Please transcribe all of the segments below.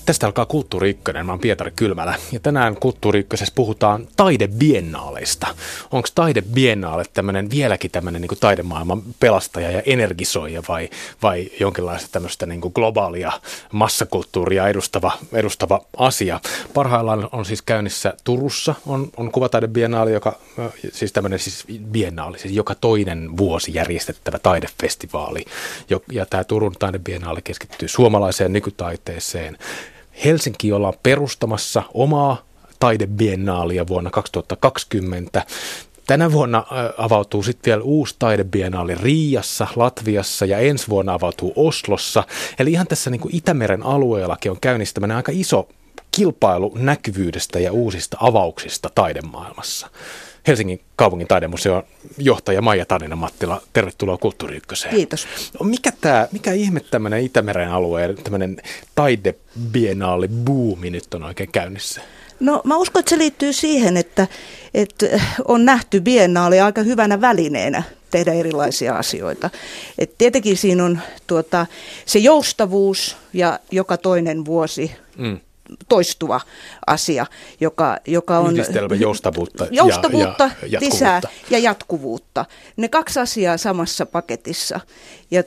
Tästä alkaa Kulttuuri Ykkönen. Mä oon Pietari Kylmälä ja tänään Kulttuuri Ykkösessä puhutaan taidebiennaaleista. Onko taidebiennaale vieläkin tämmöinen niin kuin taidemaailman pelastaja ja energisoija vai jonkinlaista tämmöistä niin kuin globaalia massakulttuuria edustava asia? Parhaillaan on siis käynnissä Turussa on kuvataidebiennaali, siis biennaali, siis joka toinen vuosi järjestettävä taidefestivaali. Ja tämä Turun taidebiennaali keskittyy suomalaiseen nykytaiteeseen. Helsinki ollaan perustamassa omaa taidebiennaalia vuonna 2020. Tänä vuonna avautuu sitten vielä uusi taidebiennaali Riiassa, Latviassa ja ensi vuonna avautuu Oslossa. Eli ihan tässä niin kuin Itämeren alueellakin on käynnissä tämmöinen aika iso kilpailu näkyvyydestä ja uusista avauksista taidemaailmassa. Helsingin kaupungin taidemuseon johtaja Maija Tanina-Mattila, tervetuloa Kulttuuri Ykköseen. Kiitos. Mikä ihme tämmöinen Itämeren alueen tämmöinen taidebiennaali buumi nyt on oikein käynnissä? No mä uskon, että se liittyy siihen, että on nähty biennaali aika hyvänä välineenä tehdä erilaisia asioita. Et tietenkin siinä on se joustavuus ja joka toinen vuosi toistuva asia, joka on yhdistelmä joustavuutta ja lisää ja jatkuvuutta. Ne kaksi asiaa samassa paketissa. Ja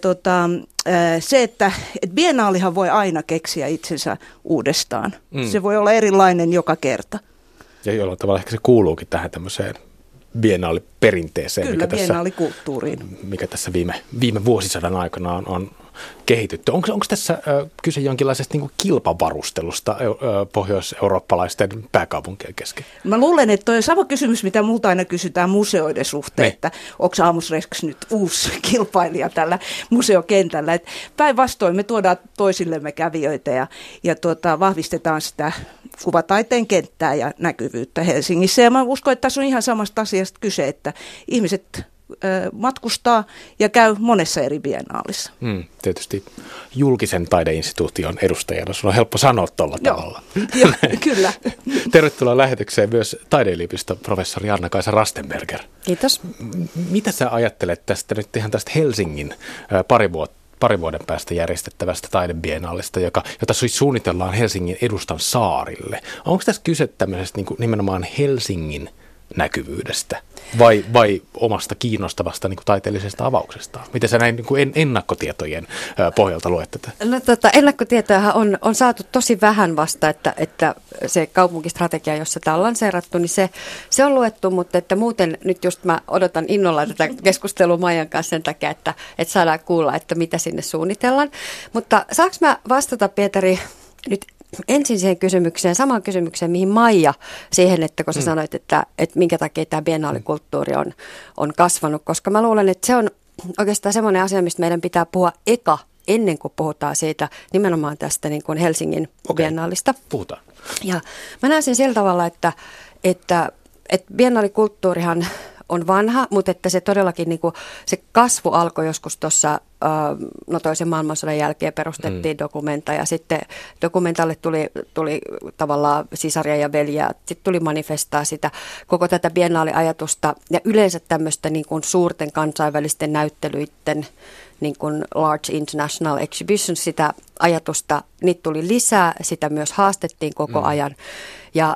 se, että biennaalihan voi aina keksiä itsensä uudestaan. Se voi olla erilainen joka kerta. Ja jollain tavalla ehkä se kuuluukin tähän tämmöiseen biennaaliperinteeseen. Kyllä, biennaalikulttuuriin. Mikä tässä viime vuosisadan aikana on kehitytty. Onko tässä kyse jonkinlaisesta niin kuin kilpavarustelusta pohjois-eurooppalaisten pääkaupunkien kesken? Mä luulen, että tuo sama kysymys, mitä multa aina kysytään museoiden suhteen, että onko Aamus Rex nyt uusi kilpailija tällä museokentällä. Päinvastoin me tuodaan toisillemme kävijöitä ja vahvistetaan sitä kuvataiteen kenttää ja näkyvyyttä Helsingissä. Ja mä uskon, että tässä on ihan samasta asiasta kyse, että ihmiset matkustaa ja käy monessa eri biennaalissa. Tietysti julkisen taideinstituution edustajana sun on helppo sanoa tuolla tavalla. Joo, kyllä. Tervetuloa lähetykseen myös taideyliopiston professori Anna-Kaisa Rastenberger. Kiitos. Mitä sä ajattelet tästä nyt ihan tästä Helsingin pari vuoden päästä järjestettävästä taidebiennaalista, jota siis suunnitellaan Helsingin edustan saarille? Onko tässä kyse tämmöisestä niin kuin nimenomaan Helsingin näkyvyydestä vai omasta kiinnostavasta niin kuin taiteellisesta avauksesta? Miten sä näin niin kuin ennakkotietojen pohjalta luet tätä? No, ennakkotietoja on saatu tosi vähän vasta, että se kaupunkistrategia, jossa tämä on lanseerattu, niin se on luettu, mutta että muuten nyt just mä odotan innolla tätä keskustelua Maijan kanssa sen takia, että saadaan kuulla, että mitä sinne suunnitellaan. Mutta saanko mä vastata, Pietari, nyt ensin siihen kysymykseen, samaan kysymykseen, mihin Maija, siihen, että kun sä sanoit, että minkä takia tämä biennaalikulttuuri on kasvanut, koska mä luulen, että se on oikeastaan semmoinen asia, mistä meidän pitää puhua ennen kuin puhutaan siitä nimenomaan tästä niin kuin Helsingin biennaalista. Puhutaan. Ja mä näen sen sillä tavalla, että biennaalikulttuurihan on vanha, mutta että se todellakin niin kuin, se kasvu alkoi joskus tuossa toisen maailmansodan jälkeen perustettiin Documenta ja sitten Documentalle tuli tavallaan sisaria ja veljiä, sitten tuli manifestaa sitä koko tätä biennaaliajatusta ja yleensä tämmöistä niin kuin suurten kansainvälisten näyttelyiden niin kuin large international exhibitions, sitä ajatusta, niitä tuli lisää, sitä myös haastettiin koko ajan ja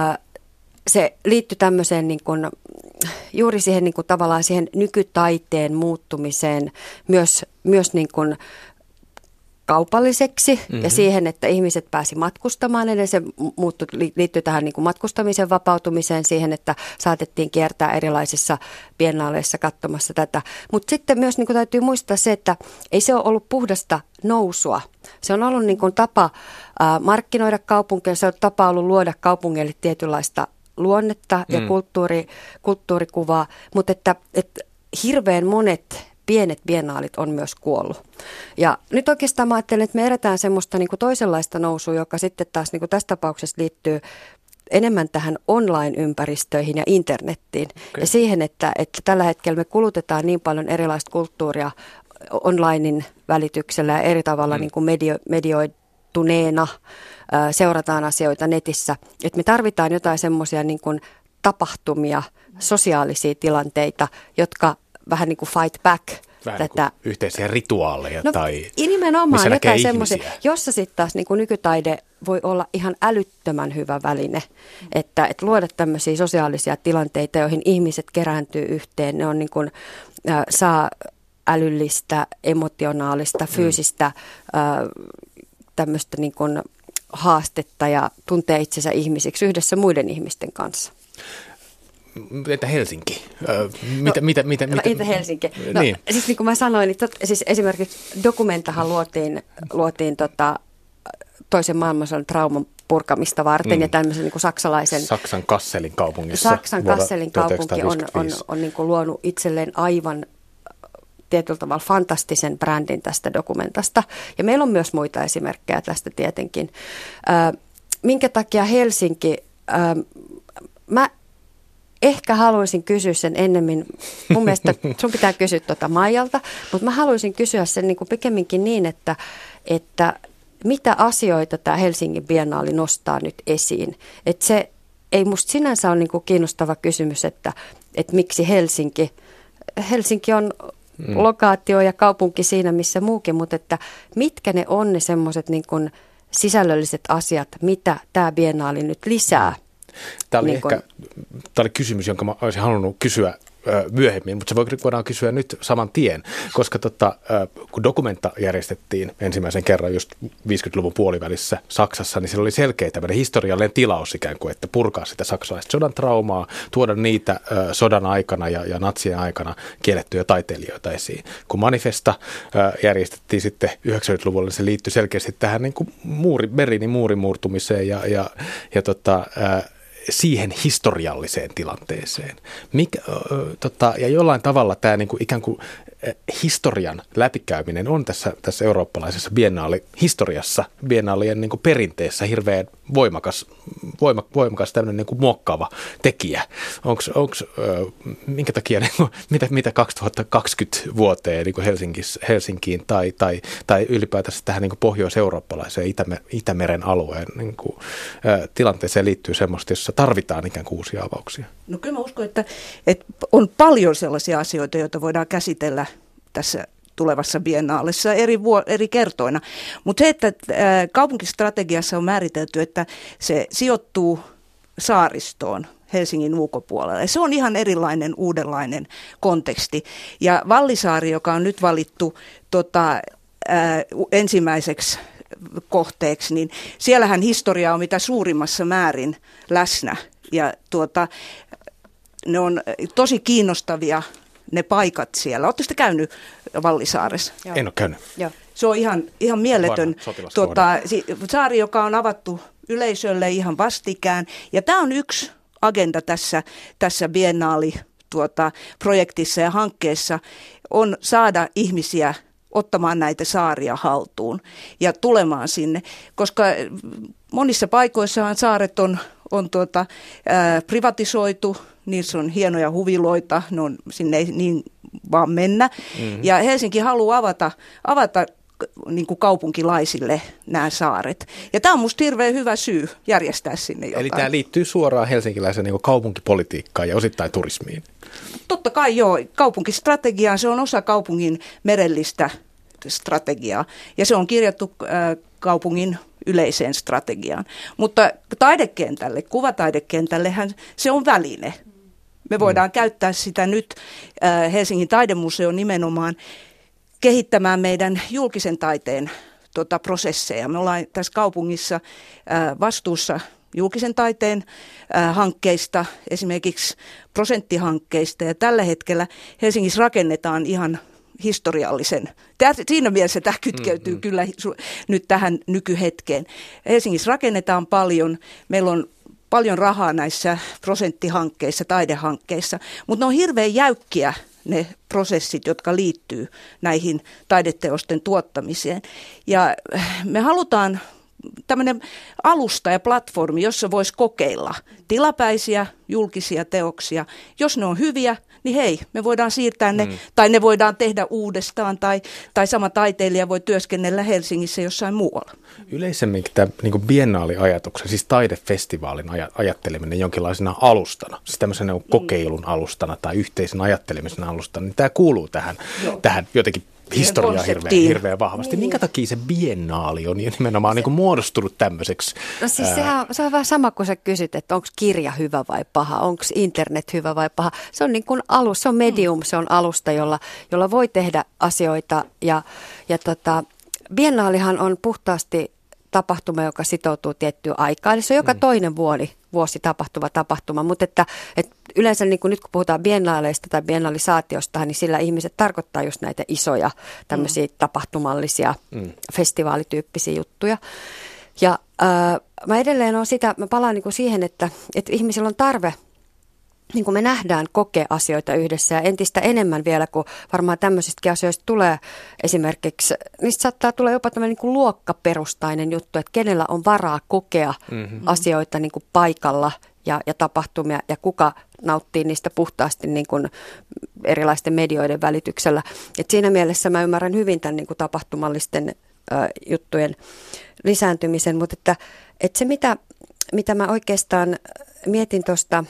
se liittyi tämmöiseen niin kuin, juuri siihen niin kuin tavallaan siihen nykytaiteen muuttumiseen myös niin kuin kaupalliseksi ja siihen, että ihmiset pääsi matkustamaan. Eli se liittyi tähän niin kuin matkustamisen vapautumiseen, siihen, että saatettiin kiertää erilaisissa biennaaleissa katsomassa tätä. Mutta sitten myös niin kuin täytyy muistaa se, että ei se ole ollut puhdasta nousua. Se on ollut niin kuin tapa markkinoida kaupunkeja, se on tapa ollut luoda kaupungeille tietynlaista luonnetta ja kulttuurikuvaa, mutta että hirveän monet pienet biennaalit on myös kuollut. Ja nyt oikeastaan mä ajattelen, että me edetään semmoista niin kuin toisenlaista nousua, joka sitten taas niin kuin tässä tapauksessa liittyy enemmän tähän online-ympäristöihin ja internettiin. Okay. Ja siihen, että tällä hetkellä me kulutetaan niin paljon erilaista kulttuuria onlinein välityksellä ja eri tavalla niin kuin medioituneena seurataan asioita netissä. Että me tarvitaan jotain semmoisia niin kuin tapahtumia, sosiaalisia tilanteita, jotka vähän niin kuin fight back vähän tätä. Niin yhteisiä rituaaleja tai nimenomaan jotain semmoisia, jossa sitten taas niin kuin nykytaide voi olla ihan älyttömän hyvä väline, että luoda tämmöisiä sosiaalisia tilanteita, joihin ihmiset kerääntyy yhteen. Ne on niin kuin, saa älyllistä, emotionaalista, fyysistä tämmöistä niin kuin haastetta ja tuntee itsensä ihmisiksi yhdessä muiden ihmisten kanssa. Entä Helsinki? Entä Helsinki? No, niin. Siis niin kuin mä sanoin, niin siis esimerkiksi Documentahan luotiin toisen maailmansodan trauman purkamista varten ja tämmöisen niin kuin Saksan Kasselin kaupungissa. Saksan Kasselin kaupunki on niin kuin luonut itselleen aivan tietyllä tavalla fantastisen brändin tästä Documentasta. Ja meillä on myös muita esimerkkejä tästä tietenkin. Minkä takia Helsinki? Mä ehkä haluaisin kysyä sen ennemmin, mun mielestä sun pitää kysyä Maijalta, mutta mä haluaisin kysyä sen niin kuin pikemminkin niin, että mitä asioita tämä Helsingin biennaali nostaa nyt esiin. Että se ei musta sinänsä ole niin kuin kiinnostava kysymys, että miksi Helsinki. Helsinki on lokaatio ja kaupunki siinä missä muukin, mutta että mitkä ne on ne semmoiset niin kuin sisällölliset asiat, mitä tämä biennaali nyt lisää. Tämä oli kysymys, jonka mä olisin halunnut kysyä myöhemmin, mutta se voidaan kysyä nyt saman tien, koska kun Documenta järjestettiin ensimmäisen kerran just 50-luvun puolivälissä Saksassa, niin siellä oli selkeä tämmöinen historiallinen tilaus ikään kuin, että purkaa sitä saksalaista sodan traumaa, tuoda niitä sodan aikana ja natsien aikana kiellettyjä taiteilijoita esiin. Kun Manifesta järjestettiin sitten 90-luvulla, niin se liittyi selkeästi tähän niin kuin Berliinin muurin murtumiseen ja siihen historialliseen tilanteeseen. Ja jollain tavalla tämä niin kuin ikään kuin historian läpikäyminen on tässä eurooppalaisessa biennaali-historiassa, biennaalien niin kuin perinteessä hirveän voimakas tämmöinen niin kuin muokkaava tekijä. Onko minkä takia, niin kuin, mitä 2020 vuoteen niin kuin Helsinkiin tai ylipäätänsä tähän niin kuin pohjois-eurooppalaiseen Itämeren alueen niin kuin, tilanteeseen liittyy semmoista, jossa tarvitaan ikään kuin uusia avauksia? No kyllä mä uskon, että on paljon sellaisia asioita, joita voidaan käsitellä tässä tulevassa biennaalissa eri kertoina. Mutta se, että kaupunkistrategiassa on määritelty, että se sijoittuu saaristoon Helsingin ulkopuolelle. Se on ihan erilainen, uudenlainen konteksti. Ja Vallisaari, joka on nyt valittu ensimmäiseksi kohteeksi, niin siellähän historia on mitä suurimmassa määrin läsnä. Ja ne on tosi kiinnostavia ne paikat siellä. Oletteko te käynyt Vallisaaressa? Joo. En ole käynyt. Joo. Se on ihan mieletön saari, joka on avattu yleisölle ihan vastikään. Ja tämä on yksi agenda tässä biennaali projektissa ja hankkeessa on saada ihmisiä ottamaan näitä saaria haltuun ja tulemaan sinne, koska monissa paikoissahan saaret on privatisoitu, niissä on hienoja huviloita, sinne ei niin vaan mennä. Mm-hmm. Ja Helsinki haluaa avata niin kuin kaupunkilaisille nämä saaret. Ja tämä on musta hirveän hyvä syy järjestää sinne jotain. Eli tämä liittyy suoraan helsinkiläisen niin kuin kaupunkipolitiikkaan ja osittain turismiin. Totta kai joo. Kaupunkistrategiaan se on osa kaupungin merellistä strategiaa ja se on kirjattu kaupungin yleiseen strategiaan. Mutta taidekentälle, kuvataidekentällehän se on väline. Me voidaan käyttää sitä nyt Helsingin taidemuseo nimenomaan kehittämään meidän julkisen taiteen prosesseja. Me ollaan tässä kaupungissa vastuussa julkisen taiteen hankkeista, esimerkiksi prosenttihankkeista, ja tällä hetkellä Helsingissä rakennetaan ihan historiallisen. Siinä mielessä tämä kytkeytyy kyllä nyt tähän nykyhetkeen. Helsingissä rakennetaan paljon, meillä on paljon rahaa näissä prosenttihankkeissa, taidehankkeissa, mutta ne on hirveän jäykkiä ne prosessit, jotka liittyy näihin taideteosten tuottamiseen. Ja me halutaan tämmöinen alusta ja platformi, jossa voisi kokeilla tilapäisiä julkisia teoksia. Jos ne on hyviä, niin hei, me voidaan siirtää ne, tai ne voidaan tehdä uudestaan, tai sama taiteilija voi työskennellä Helsingissä jossain muualla. Yleisemmin tämä niin biennaaliajatuksen, siis taidefestivaalin ajatteleminen jonkinlaisena alustana, siis tämmöisenä kokeilun alustana tai yhteisen ajattelemisen alustana, niin tämä kuuluu tähän jotenkin historiaa hirveän vahvasti. Minkä takia se biennaali on nimenomaan niin kuin muodostunut tämmöiseksi? No siis se on vähän sama kuin sä kysyt, että onko kirja hyvä vai paha, onko internet hyvä vai paha. Se on niin kuin se on medium, se on alusta, jolla voi tehdä asioita. Ja biennaalihan on puhtaasti tapahtuma, joka sitoutuu tiettyyn aikaan. Eli se on joka toinen vuosi tapahtuva tapahtuma, mutta että yleensä niin kuin nyt kun puhutaan biennaaleista tai biennaalisaatiosta, niin sillä ihmiset tarkoittaa just näitä isoja tämmöisiä tapahtumallisia festivaalityyppisiä juttuja. Ja mä edelleen on mä palaan niin kuin siihen, että ihmisillä on tarve, niin kuin me nähdään, kokea asioita yhdessä ja entistä enemmän vielä, kun varmaan tämmöisistäkin asioista tulee esimerkiksi, niistä saattaa tulla jopa tämmöinen niin kuin luokkaperustainen juttu, että kenellä on varaa kokea asioita niin kuin paikalla ja tapahtumia ja kuka nauttii niistä puhtaasti niin kuin erilaisten medioiden välityksellä. Et siinä mielessä mä ymmärrän hyvin tämän niin kuin tapahtumallisten juttujen lisääntymisen, mutta että se mitä mä oikeastaan mietin tuosta,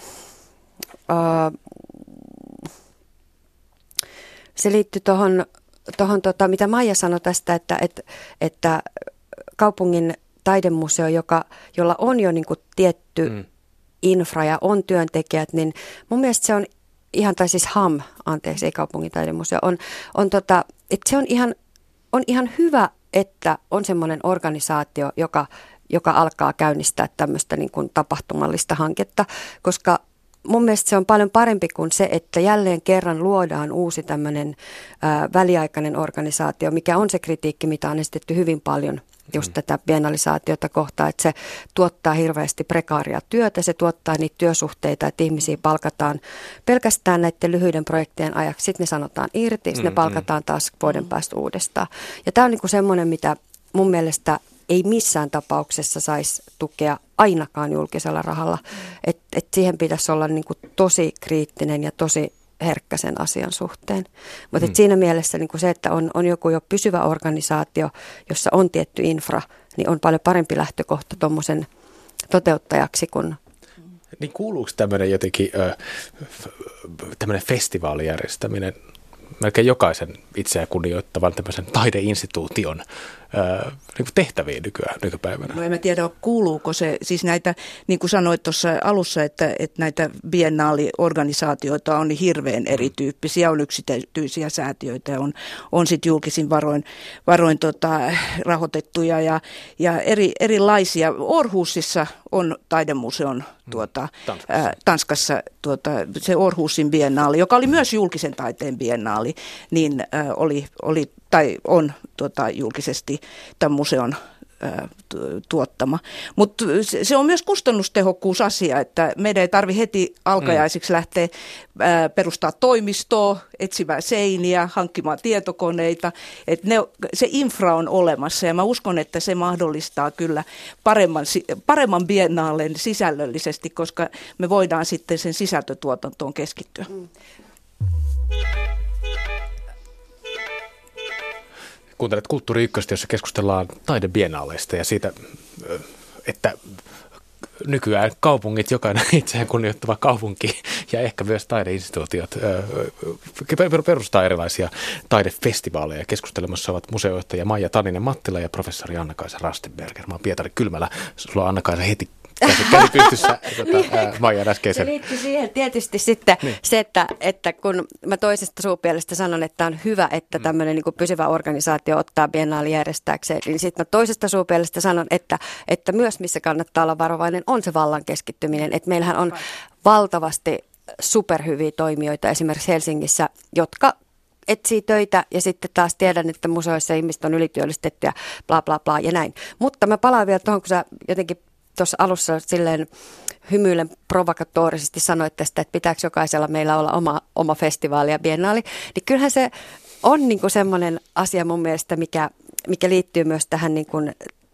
se liittyy tuohon mitä Maija sanoi tästä, että kaupungin taidemuseo, jolla on jo niin kuin tietty infra ja on työntekijät, niin mun mielestä se on ihan, tai siis HAM, anteeksi, ei kaupungin taidemuseo, että se on ihan hyvä, että on semmoinen organisaatio, joka alkaa käynnistää tämmöistä niin kuin tapahtumallista hanketta, koska mun mielestä se on paljon parempi kuin se, että jälleen kerran luodaan uusi tämmöinen väliaikainen organisaatio, mikä on se kritiikki, mitä on esitetty hyvin paljon just tätä biennalisaatiota kohtaan, että se tuottaa hirveästi prekaaria työtä, se tuottaa niitä työsuhteita, että ihmisiä palkataan pelkästään näiden lyhyiden projektien ajaksi, sitten ne sanotaan irti, sitten ne palkataan taas vuoden päästä uudestaan. Ja tämä on niin kuin semmoinen, mitä mun mielestä ei missään tapauksessa saisi tukea ainakaan julkisella rahalla. Et siihen pitäisi olla niin kuin tosi kriittinen ja tosi herkkä sen asian suhteen. Mutta siinä mielessä niin kuin se, että on joku jo pysyvä organisaatio, jossa on tietty infra, niin on paljon parempi lähtökohta tuommoisen toteuttajaksi kuin... Niin kuuluuko tämmöinen jotenkin tämmöinen festivaalijärjestäminen melkein jokaisen itseään kunnioittavan tämmöisen taideinstituution niin kuin tehtäviin nykypäivänä? No en mä tiedä, kuuluuko se, siis näitä, niin kuin sanoit tuossa alussa, että näitä biennaaliorganisaatioita on niin hirveän erityyppisiä, on yksityisiä säätiöitä, on sitten julkisin varoin rahoitettuja ja erilaisia. Århusissa on taidemuseon Tanskassa se Århusin biennaali, joka oli myös julkisen taiteen biennaali, niin oli tai on julkisesti tämän museon tuottama. Mutta se on myös kustannustehokkuusasia, että meidän ei tarvitse heti alkajaisiksi lähteä perustaa toimistoa, etsimään seiniä, hankkimaan tietokoneita. Et se infra on olemassa ja mä uskon, että se mahdollistaa kyllä paremman biennaalen sisällöllisesti, koska me voidaan sitten sen sisältötuotantoon keskittyä. Kuuntelet Kulttuuri Ykköstä, jossa keskustellaan taidebiennaaleista ja siitä, että nykyään kaupungit, jokainen itseään kunnioittava kaupunki ja ehkä myös taideinstituutiot perustaa erilaisia taidefestivaaleja. Keskustelemassa ovat museojohtaja Maija Taninen-Mattila ja professori Anna-Kaisa Rastenberger. Mä oon Pietari Kylmälä. Sulla on Anna-Kaisa heti käsi pystyssä Maijan äskeisen. Se liittyy siihen tietysti sitten se, että kun mä toisesta suupielestä sanon, että on hyvä, että tämmöinen niin kuin pysyvä organisaatio ottaa biennaali järjestääkseen, niin sitten mä toisesta suupielestä sanon, että myös missä kannattaa olla varovainen on se vallan keskittyminen. Että meillähän on valtavasti superhyviä toimijoita esimerkiksi Helsingissä, jotka etsii töitä ja sitten taas tiedän, että museoissa ihmiset on ylityöllistetty ja bla bla bla ja näin. Mutta mä palaan vielä tuohon, kun sä jotenkin tuossa alussa silleen hymyilen provokatorisesti sanoit tästä, että pitääkö jokaisella meillä olla oma festivaali ja biennaali, niin kyllähän se on niin kuin semmoinen asia mun mielestä, mikä liittyy myös tähän niin kuin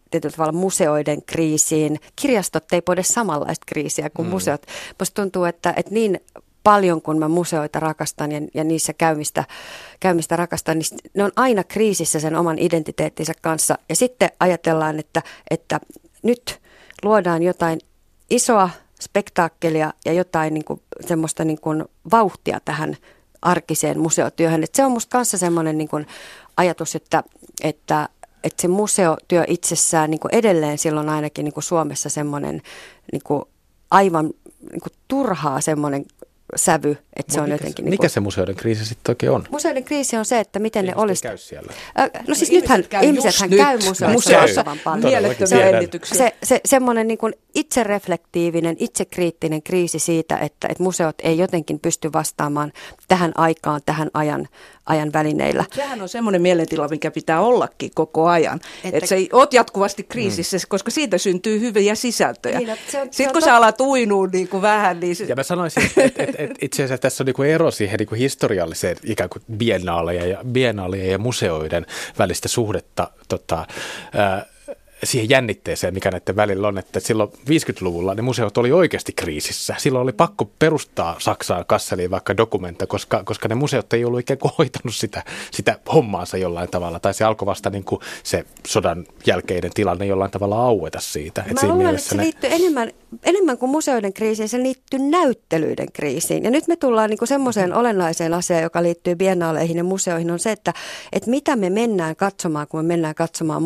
tietyllä tavalla museoiden kriisiin. Kirjastot ei edes samanlaista kriisiä kuin museot. Musta tuntuu, että niin paljon kun mä museoita rakastan ja niissä käymistä rakastan, niin ne on aina kriisissä sen oman identiteettinsä kanssa. Ja sitten ajatellaan, että nyt luodaan jotain isoa spektaakkelia ja jotain niin kuin, semmoista niin kuin vauhtia tähän arkiseen museotyöhön. Et se on musta kanssa semmoinen niin kuin ajatus, että se museotyö itsessään niin kuin edelleen silloin ainakin niin kuin Suomessa semmoinen niin kuin aivan niin kuin turhaa semmoinen sävy, että se on jotenkin... Mikä se museoiden kriisi sitten oikein on? Museoiden kriisi on se, että miten ihmiset ne olisi... käy siellä. No siis ihmisethän käy museoissa vaan paljon. Mielettömiä ennätyksiä. Se semmoinen niin kuin itsereflektiivinen, itsekriittinen kriisi siitä, että museot ei jotenkin pysty vastaamaan tähän aikaan, tähän ajan välineillä. Sehän on semmoinen mielentila, mikä pitää ollakin koko ajan. Että se ei ole jatkuvasti kriisissä, koska siitä syntyy hyviä sisältöjä. Niin, sitten kun sä alat uinua niin kuin vähän, niin... Ja mä sanoisin, että itse asiassa tässä on niin kuin ero siihen niin kuin historialliseen ikään kuin biennaalien ja museoiden välistä suhdetta siihen jännitteeseen, mikä näiden välillä on, että silloin 50-luvulla ne museot oli oikeasti kriisissä. Silloin oli pakko perustaa Saksaan Kasseliin vaikka dokumenta, koska ne museot ei ollut ikään kuin hoitanut sitä hommaansa jollain tavalla. Tai se alkoi vasta niin kuin se sodan jälkeinen tilanne jollain tavalla aueta siitä. Mä luulen, että se liittyy enemmän kuin museoiden kriisiin, se liittyy näyttelyiden kriisiin. Ja nyt me tullaan niin kuin semmoiseen olennaiseen asiaan, joka liittyy biennaaleihin ja museoihin, on se, että mitä me mennään katsomaan, kun me mennään katsomaan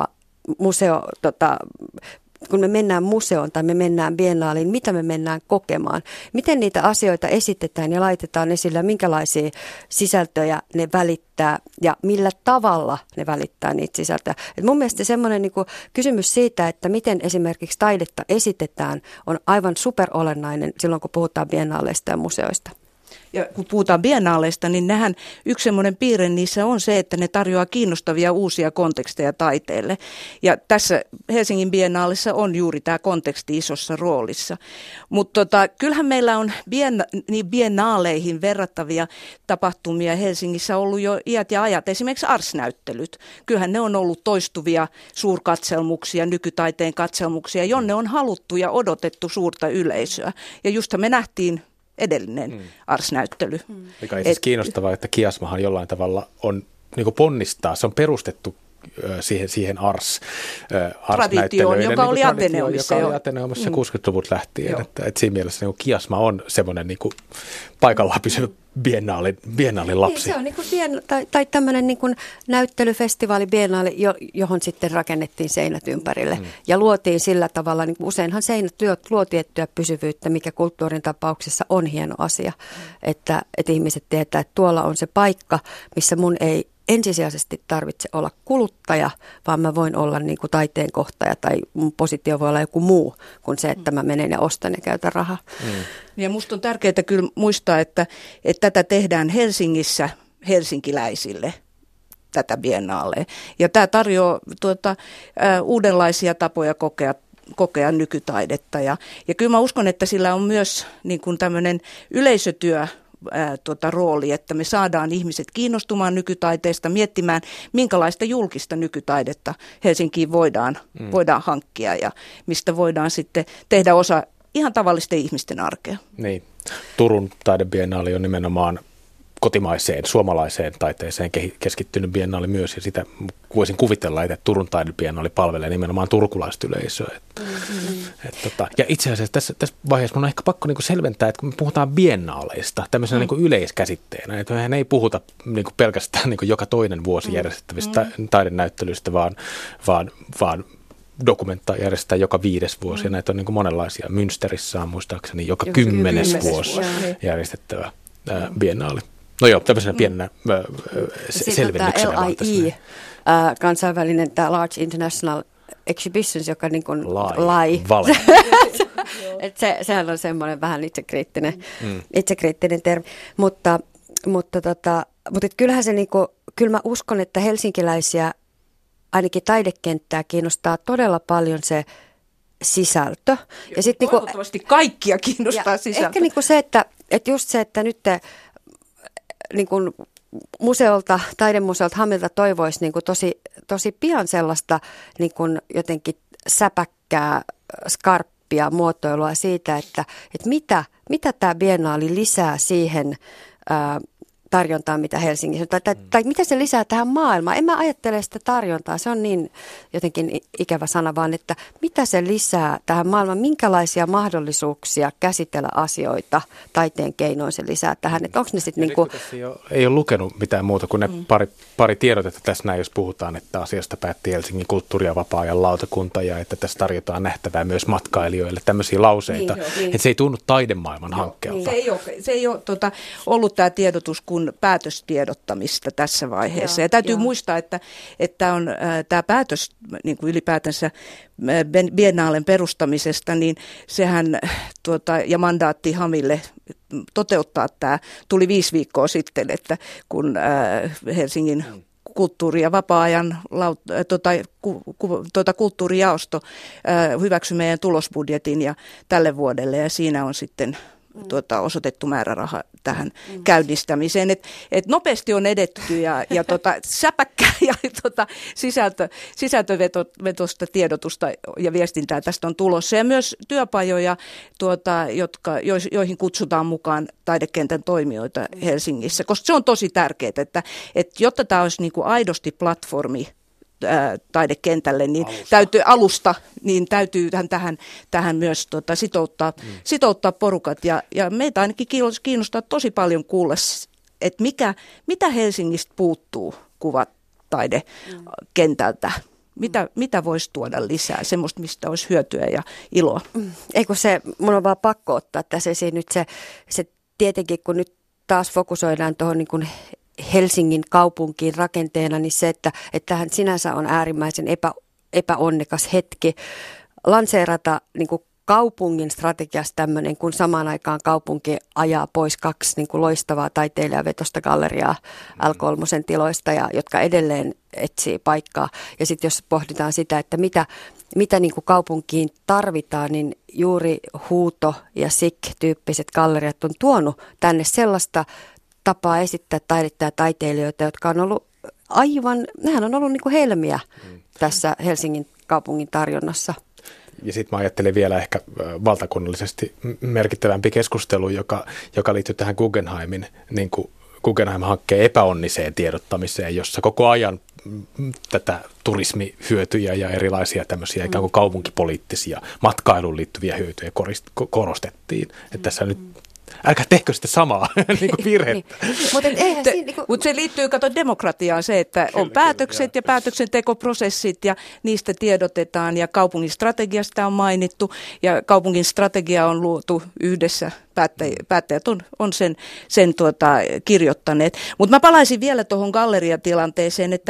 kun me mennään museoon tai me mennään biennaaliin, mitä me mennään kokemaan, miten niitä asioita esitetään ja laitetaan esille, minkälaisia sisältöjä ne välittää ja millä tavalla ne välittää niitä sisältöjä. Et mun mielestä semmoinen niin kuin kysymys siitä, että miten esimerkiksi taidetta esitetään, on aivan superolennainen silloin, kun puhutaan biennaaleista ja museoista. Ja kun puhutaan biennaaleista, niin yksi semmoinen piirre niissä on se, että ne tarjoaa kiinnostavia uusia konteksteja taiteelle. Ja tässä Helsingin biennaalissa on juuri tämä konteksti isossa roolissa. Mutta kyllähän meillä on biennaaleihin verrattavia tapahtumia Helsingissä ollut jo iät ja ajat. Esimerkiksi Ars-näyttelyt. Kyllähän ne on ollut toistuvia suurkatselmuksia, nykytaiteen katselmuksia, jonne on haluttu ja odotettu suurta yleisöä. Ja justhan me nähtiin edellinen Ars-näyttely. Mikä on siis kiinnostavaa, että Kiasmahan jollain tavalla on niin kuin ponnistaa, se on perustettu siihen Ars-näyttelyyn. Joka oli Ateneumissa. Joka oli Ateneumissa 60-luvut lähtien. Että siinä mielessä niin Kiasma on semmoinen niin kuin paikallaan pysyvä biennaalin lapsi. Se on niin kuin tai tämmöinen niin kuin näyttelyfestivaali, biennaali, johon sitten rakennettiin seinät ympärille. Ja luotiin sillä tavalla, niin useinhan seinät luo tiettyä pysyvyyttä, mikä kulttuurin tapauksessa on hieno asia. Että ihmiset tietää, että tuolla on se paikka, missä mun ei ensisijaisesti tarvitse olla kuluttaja, vaan mä voin olla niin kuin taiteen kohtaja tai mun positio voi olla joku muu kuin se, että mä menen ja ostan ja käytän rahaa. Ja musta on tärkeää kyllä muistaa, että tätä tehdään Helsingissä helsinkiläisille, tätä biennaalea. Ja tämä tarjoaa uudenlaisia tapoja kokea nykytaidetta. Ja kyllä mä uskon, että sillä on myös niin kuin tämmöinen yleisötyö, rooli, että me saadaan ihmiset kiinnostumaan nykytaiteesta, miettimään, minkälaista julkista nykytaidetta Helsinkiin voidaan hankkia ja mistä voidaan sitten tehdä osa ihan tavallisten ihmisten arkea. Niin. Turun taidebiennaali on nimenomaan kotimaiseen, suomalaiseen taiteeseen keskittynyt biennaali myös, ja sitä voisin kuvitella, että Turun taidebiennaali palvelee nimenomaan turkulaista yleisöä. Ja itse asiassa tässä vaiheessa mun on ehkä pakko niinku selventää, että kun me puhutaan biennaaleista tämmöisenä niinku yleiskäsitteenä, että mehän ei puhuta niinku pelkästään niinku joka toinen vuosi järjestettävistä taidenäyttelyistä, vaan Dokumenta järjestetään joka 5. vuosi, ja näitä on niin kuin monenlaisia. Münsterissä on muistaakseni joka 10. vuosi järjestettävä biennaali. No joo, tämmöisenä pienenä selvennyksenä. LIE, kansainvälinen tämä Large International Exhibitions, joka niin kuin Vale. Sehän on semmoinen vähän itsekriittinen termi. Mutta kyllähän se niinku, kyllä mä uskon, että helsinkiläisiä ainakin taidekenttää kiinnostaa todella paljon se sisältö. Ja sitten toivottavasti kaikkia kiinnostaa sisältö. Ehkä niinku se, että just se, että nyt niin kuin taidemuseolta Hamilta toivoisi niin kuin tosi pian sellaista niin kuin jotenkin säpäkkää, skarppia muotoilua siitä, että mitä tämä biennaali lisää siihen tarjontaa, mitä Helsingissä on, tai mitä se lisää tähän maailmaan. En mä ajattele sitä tarjontaa, se on niin jotenkin ikävä sana, vaan että mitä se lisää tähän maailmaan, minkälaisia mahdollisuuksia käsitellä asioita taiteen keinoin se lisää tähän. Että onko ne sitten niinku... Ei ole lukenut mitään muuta kuin ne pari tiedotetta tässä näin, jos puhutaan, että asiasta päätti Helsingin kulttuuri- ja vapaa-ajan lautakunta ja että tässä tarjotaan nähtävää myös matkailijoille tämmöisiä lauseita. Niin. Että se ei tunnu taidemaailman hankkeelta. Se ei ole ollut tämä tiedotus kuin päätöstiedottamista tässä vaiheessa. Ja täytyy muistaa, että on tämä päätös niin kuin ylipäätänsä biennaalen perustamisesta, niin sehän ja mandaatti Hamille toteuttaa tämä tuli 5 viikkoa sitten, että kun Helsingin kulttuuri- ja vapaa-ajan kulttuurijaosto hyväksyi meidän tulosbudjetin ja tälle vuodelle ja siinä on sitten osoitettu määräraha tähän käynnistämiseen. Et nopeasti on edetty ja säpäkkää ja sisältövetosta tiedotusta ja viestintää tästä on tulossa. Ja myös työpajoja, joihin kutsutaan mukaan taidekentän toimijoita Helsingissä, koska se on tosi tärkeää, että jotta tämä olisi niin kuin aidosti platformi taidekentälle, niin täytyy tähän myös sitouttaa porukat. Ja meitä ainakin kiinnostaa tosi paljon kuulla, että mitä Helsingistä puuttuu kuvataidekentältä. Mitä voisi tuoda lisää, semmoista, mistä olisi hyötyä ja iloa? Eikö se, mun on vaan pakko ottaa tässä esiin nyt se tietenkin, kun nyt taas fokusoidaan tuohon niin kuin Helsingin kaupunkiin rakenteena, niin se, että tähän sinänsä on äärimmäisen epäonnekas hetki lanseerata niin kuin kaupungin strategiassa tämmöinen, kun samaan aikaan kaupunki ajaa pois 2 niin kuin loistavaa taiteilijavetosta galleriaa L3 tiloista, jotka edelleen etsii paikkaa. Ja sitten jos pohditaan sitä, että mitä niin kuin kaupunkiin tarvitaan, niin juuri Huuto ja SIK-tyyppiset galleriat on tuonut tänne sellaista tapaa esittää taidetta ja taiteilijoita, jotka on ollut nehän on ollut niin kuin helmiä tässä Helsingin kaupungin tarjonnassa. Ja sitten mä ajattelen vielä ehkä valtakunnallisesti merkittävämpi keskustelu, joka liittyy tähän Guggenheimin, niin kuin Guggenheim-hankkeen epäonniseen tiedottamiseen, jossa koko ajan tätä turismihyötyjä ja erilaisia tämmöisiä ikään kuin kaupunkipoliittisia matkailuun liittyviä hyötyjä korostettiin. Että tässä nyt älkää tehkö sitä samaa niin kuin virhettä. Mutta se liittyy, demokratiaan se, että on päätökset ja päätöksentekoprosessit ja niistä tiedotetaan ja kaupungin strategiasta on mainittu ja kaupungin strategia on luotu yhdessä. Päättäjät on sen kirjoittaneet. Mutta mä palaisin vielä tuohon galleriatilanteeseen, että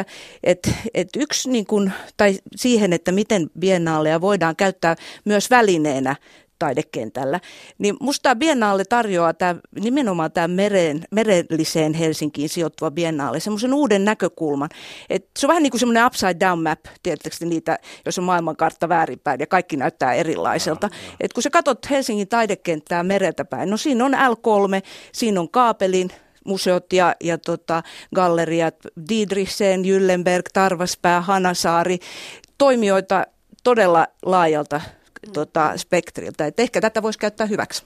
yksi niin kun, tai siihen, että miten biennaaleja voidaan käyttää myös välineenä taidekentällä, niin musta biennaale tarjoaa nimenomaan tämä merelliseen Helsinkiin sijoittuva biennaale semmoisen uuden näkökulman. Se on vähän niin kuin semmoinen upside down map, tietysti niitä, jos on maailmankartta väärinpäin ja kaikki näyttää erilaiselta. Et kun sä katsot Helsingin taidekenttää mereltä päin, no siinä on L3, siinä on Kaapelin museot ja galleriat, Didriksen, Gyllenberg, Tarvaspää, Hanasaari, toimijoita todella laajalta spektriltä. Et ehkä tätä voisi käyttää hyväksi.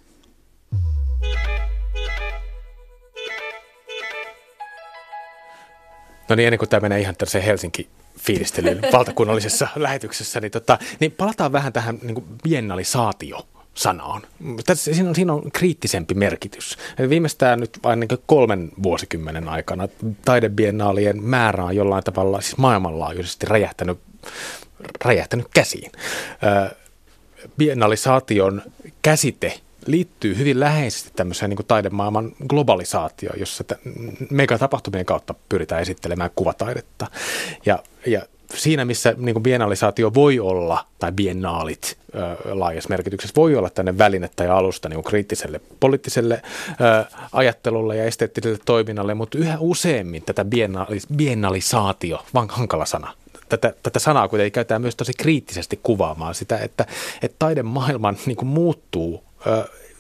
No niin, ennen kuin tämä menee ihan tällaiseen Helsinki-fiilistelyyn valtakunnallisessa lähetyksessä, niin palataan vähän tähän niin kuin biennalisaatio-sanaan. Siinä on kriittisempi merkitys. Viimeistään nyt ainakin 3 vuosikymmenen aikana taidebiennaalien määrä on jollain tavalla siis maailmanlaajuisesti räjähtänyt käsiin. Biennalisaation käsite liittyy hyvin läheisesti tämmöiseen niin kuin taidemaailman globalisaatioon, jossa megatapahtumien kautta pyritään esittelemään kuvataidetta. Ja siinä, missä niin kuin biennalisaatio voi olla, tai biennaalit laajassa merkityksessä voi olla tänne väline tai alusta niin kuin kriittiselle poliittiselle ajattelulle ja esteettiselle toiminnalle, mutta yhä useammin tätä biennalisaatio, vaan hankala sana, tätä sanaa kuitenkin käytetään myös tosi kriittisesti kuvaamaan sitä, että taidemaailman niin kuin muuttuu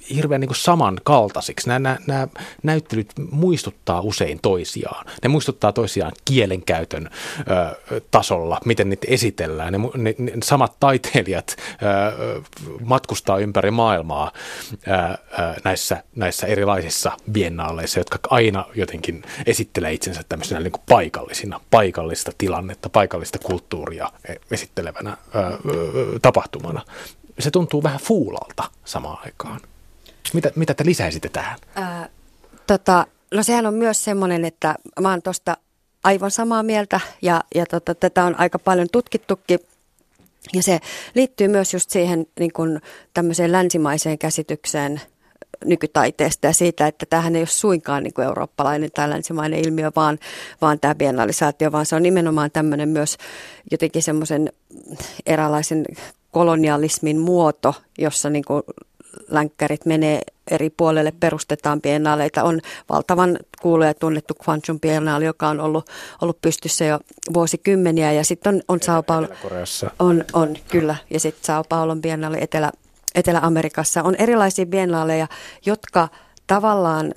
hirveän niin kuin samankaltaisiksi. Nämä näyttelyt muistuttaa usein toisiaan. Ne muistuttaa toisiaan kielenkäytön tasolla, miten niitä esitellään. Ne samat taiteilijat matkustaa ympäri maailmaa näissä erilaisissa biennaaleissa, jotka aina jotenkin esittelee itsensä tämmöisenä niin kuin paikallista tilannetta, paikallista kulttuuria esittelevänä tapahtumana. Se tuntuu vähän fuulalta samaan aikaan. Mitä te lisäisitte tähän? No sehän on myös semmoinen, että mä oon tuosta aivan samaa mieltä ja tätä on aika paljon tutkittukin. Ja se liittyy myös just siihen niin kuin tämmöiseen länsimaiseen käsitykseen nykytaiteesta ja siitä, että tämähän ei ole suinkaan niin kuin eurooppalainen tai länsimainen ilmiö, vaan tämä biennalisaatio, vaan se on nimenomaan tämmöinen myös jotenkin semmoisen eräänlaisen kolonialismin muoto, jossa niin kuin länkkärit menee eri puolelle, perustetaan biennaaleita. On valtavan kuulu ja tunnettu Kwanchun biennaali, joka on ollut pystyssä jo vuosikymmeniä ja sitten on Sao Paulo. On kyllä, ja sitten Sao Paulon biennaali Etelä-Amerikassa. On erilaisia biennaaleja, jotka tavallaan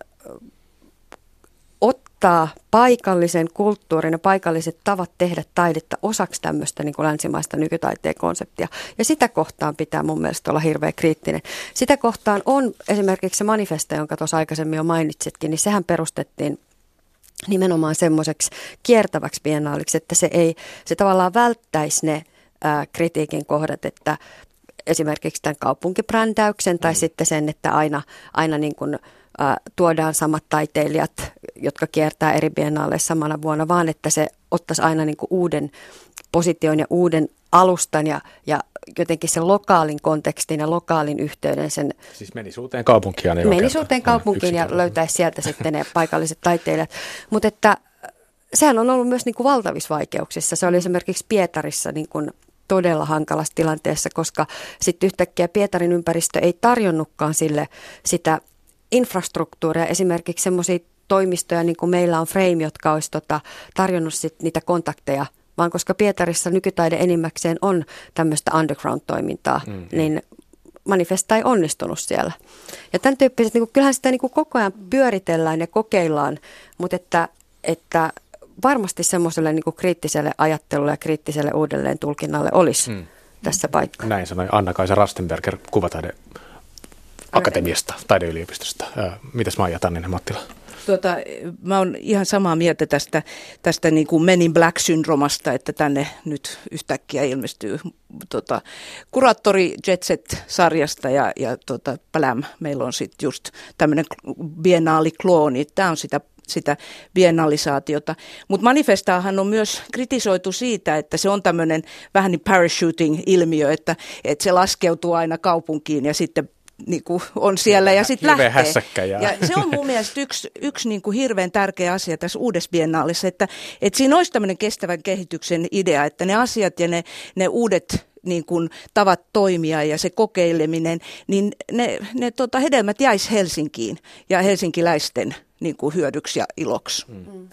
ottaa paikallisen kulttuurin ja paikalliset tavat tehdä taidetta osaksi tämmöistä niin kuin länsimaista nykytaiteen konseptia. Ja sitä kohtaan pitää mun mielestä olla hirveän kriittinen. Sitä kohtaan on esimerkiksi se manifesto, jonka tuossa aikaisemmin jo mainitsitkin, niin sehän perustettiin nimenomaan semmoiseksi kiertäväksi biennaaliksi, että se tavallaan välttäisi ne kritiikin kohdat, että esimerkiksi tämän kaupunkibrändäyksen tai sitten sen, että aina niin kuin tuodaan samat taiteilijat, jotka kiertää eri biennaaleissa samana vuonna, vaan että se ottaisi aina niin kuin uuden position ja uuden alustan ja jotenkin sen lokaalin kontekstin ja lokaalin yhteyden. Siis menisi uuteen kaupunkiin. Menisi uuteen kaupunkiin ja löytäisi sieltä sitten ne paikalliset taiteilijat. Mutta että sehän on ollut myös niin kuin valtavissa vaikeuksissa. Se oli esimerkiksi Pietarissa niin kuin todella hankalassa tilanteessa, koska sitten yhtäkkiä Pietarin ympäristö ei tarjonnutkaan sille sitä infrastruktuuria, esimerkiksi semmoisia toimistoja, niin kuin meillä on Frame, jotka olisi tarjonnut sit niitä kontakteja, vaan koska Pietarissa nykytaide enimmäkseen on tämmöistä underground-toimintaa, niin Manifesta ei onnistunut siellä. Ja tämän tyyppiset, niin kyllähän sitä niin koko ajan pyöritellään ja kokeillaan, mutta että varmasti semmoiselle niin kriittiselle ajattelulle ja kriittiselle uudelleen tulkinnalle olisi tässä paikka. Näin sanoi Anna-Kaisa Rastenberger Kuvataide Akatemiasta, taideyliopistosta. Mitäs Maija Tanninen-Mattila? Mä oon ihan samaa mieltä tästä niin kuin Men in Black-syndromasta, että tänne nyt yhtäkkiä ilmestyy kuraattori Jet Set-sarjasta ja Pläm. Meillä on sitten just tämmöinen biennaali-klooni. Tämä on sitä biennalisaatiota. Mutta manifestaahan on myös kritisoitu siitä, että se on tämmöinen vähän niin parachuting-ilmiö, että se laskeutuu aina kaupunkiin ja sitten niin kuin on siellä ja sitten lähtee. Ja se on mun mielestä yksi niin kuin hirveän tärkeä asia tässä uudessa biennaalissa, että siinä olisi tämmöinen kestävän kehityksen idea, että ne asiat ja ne uudet niin kuin tavat toimia ja se kokeileminen, niin ne hedelmät jäisi Helsinkiin ja helsinkiläisten niin kuin hyödyksi ja iloksi.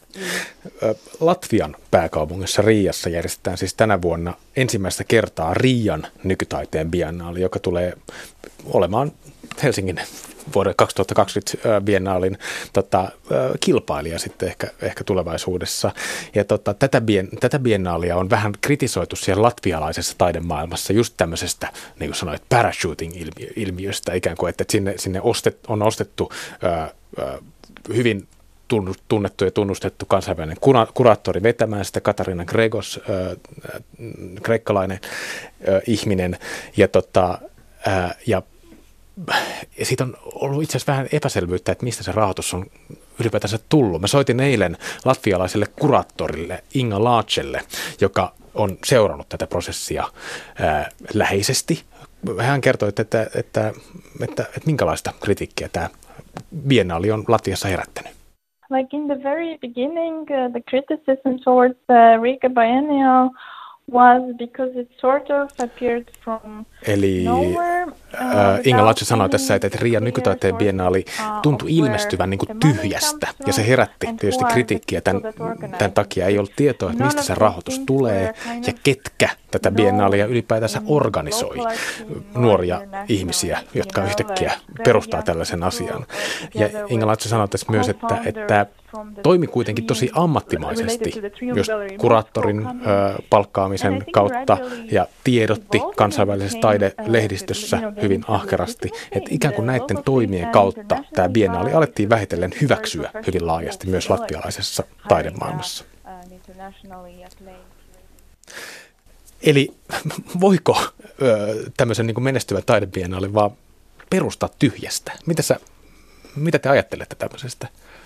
Latvian pääkaupungissa Riiassa järjestetään siis tänä vuonna ensimmäistä kertaa Riian nykytaiteen biennaali, joka tulee olemaan Helsingin vuoden 2020 biennaalin kilpailija sitten ehkä tulevaisuudessa. Ja tätä biennaalia on vähän kritisoitu siellä latvialaisessa taidemaailmassa just tämmöisestä, niin kuin sanoit, parachuting-ilmiöstä ikään kuin, että sinne on ostettu hyvin tunnettu ja tunnustettu kansainvälinen kuraattori vetämään sitä, Katarina Gregos, kreikkalainen ihminen, ja siitä on ollut itse asiassa vähän epäselvyyttä, että mistä se rahoitus on ylipäätänsä tullut. Mä soitin eilen latvialaiselle kuraattorille Inga Laacelle, joka on seurannut tätä prosessia läheisesti. Hän kertoi, että minkälaista kritiikkiä tämä biennaali on Latviassa herättänyt. Like in the very beginning, the criticism towards Riga Biennial was because it sort of appeared from nowhere. Inga Laatso sanoi tässä, että Riian nykytaiteen biennaali tuntui ilmestyvän niin kuin tyhjästä, ja se herätti tietysti kritiikkiä. Tämän takia ei ollut tietoa, että mistä se rahoitus tulee ja ketkä tätä biennaalia ylipäätänsä organisoi. Nuoria ihmisiä, jotka yhtäkkiä perustaa tällaisen asian. Ja Inga Laatso sanoi tässä myös, että toimi kuitenkin tosi ammattimaisesti myös kuraattorin palkkaamisen kautta ja tiedotti kansainvälisessä taidelehdistössä hyvin ahkerasti, että ikään kuin näiden toimien kautta tämä biennaali alettiin vähitellen hyväksyä hyvin laajasti myös latvialaisessa taidemaailmassa. Eli voiko tämmöisen niin kuin menestyvän taidebiennaalin vaan perustaa tyhjästä? Mitä te ajattelette tämmöisestä?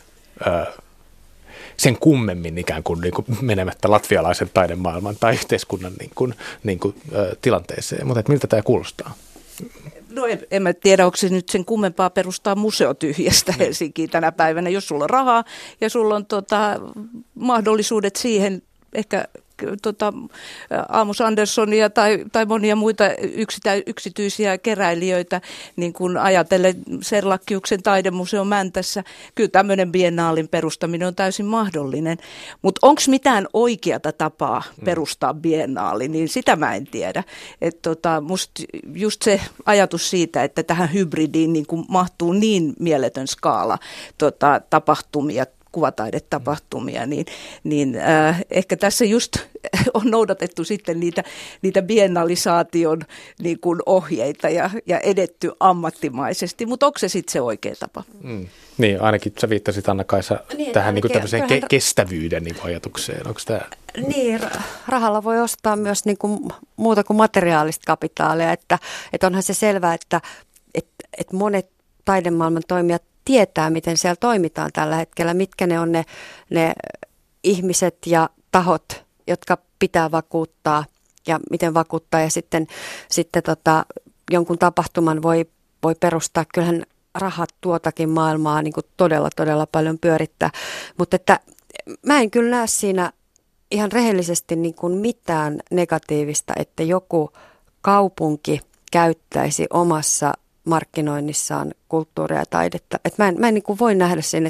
Sen kummemmin ikään kuin menemättä latvialaisen taidemaailman tai yhteiskunnan tilanteeseen. Mutta miltä tämä kuulostaa? No en mä tiedä, onko se nyt sen kummempaa perustaa museotyhjästä Helsinkiin tänä päivänä, jos sulla on rahaa ja sulla on mahdollisuudet siihen ehkä Amos Anderssonia tai monia muita yksityisiä keräilijöitä, niin kuin ajatellen Serlakkiuksen taidemuseo Mäntässä. Kyllä tämmöinen biennaalin perustaminen on täysin mahdollinen. Mutta onko mitään oikeata tapaa perustaa biennaali, niin sitä mä en tiedä. Musta just se ajatus siitä, että tähän hybridiin niin kuin mahtuu niin mieletön skaala tapahtumia, kuvataidetapahtumia, niin ehkä tässä just on noudatettu sitten niitä biennalisaation niin kuin ohjeita ja edetty ammattimaisesti, mutta onko se sitten se oikea tapa? Niin, ainakin sä viittasit Anna-Kaisa tähän niin tämmöiseen kestävyyden niin ajatukseen. Onko tämä? Niin, rahalla voi ostaa myös niin kuin muuta kuin materiaalista kapitaalia, että onhan se selvää, että monet taidemaailman toimijat tietää, miten siellä toimitaan tällä hetkellä, mitkä ne on ne ihmiset ja tahot, jotka pitää vakuuttaa ja miten vakuuttaa. Ja sitten jonkun tapahtuman voi perustaa. Kyllähän rahat tuotakin maailmaa niin kuin todella, todella paljon pyörittää. Mutta että mä en kyllä näe siinä ihan rehellisesti niin kuin mitään negatiivista, että joku kaupunki käyttäisi omassa markkinoinnissaan kulttuuria ja taidetta. Mä en niin kuin voi nähdä sen,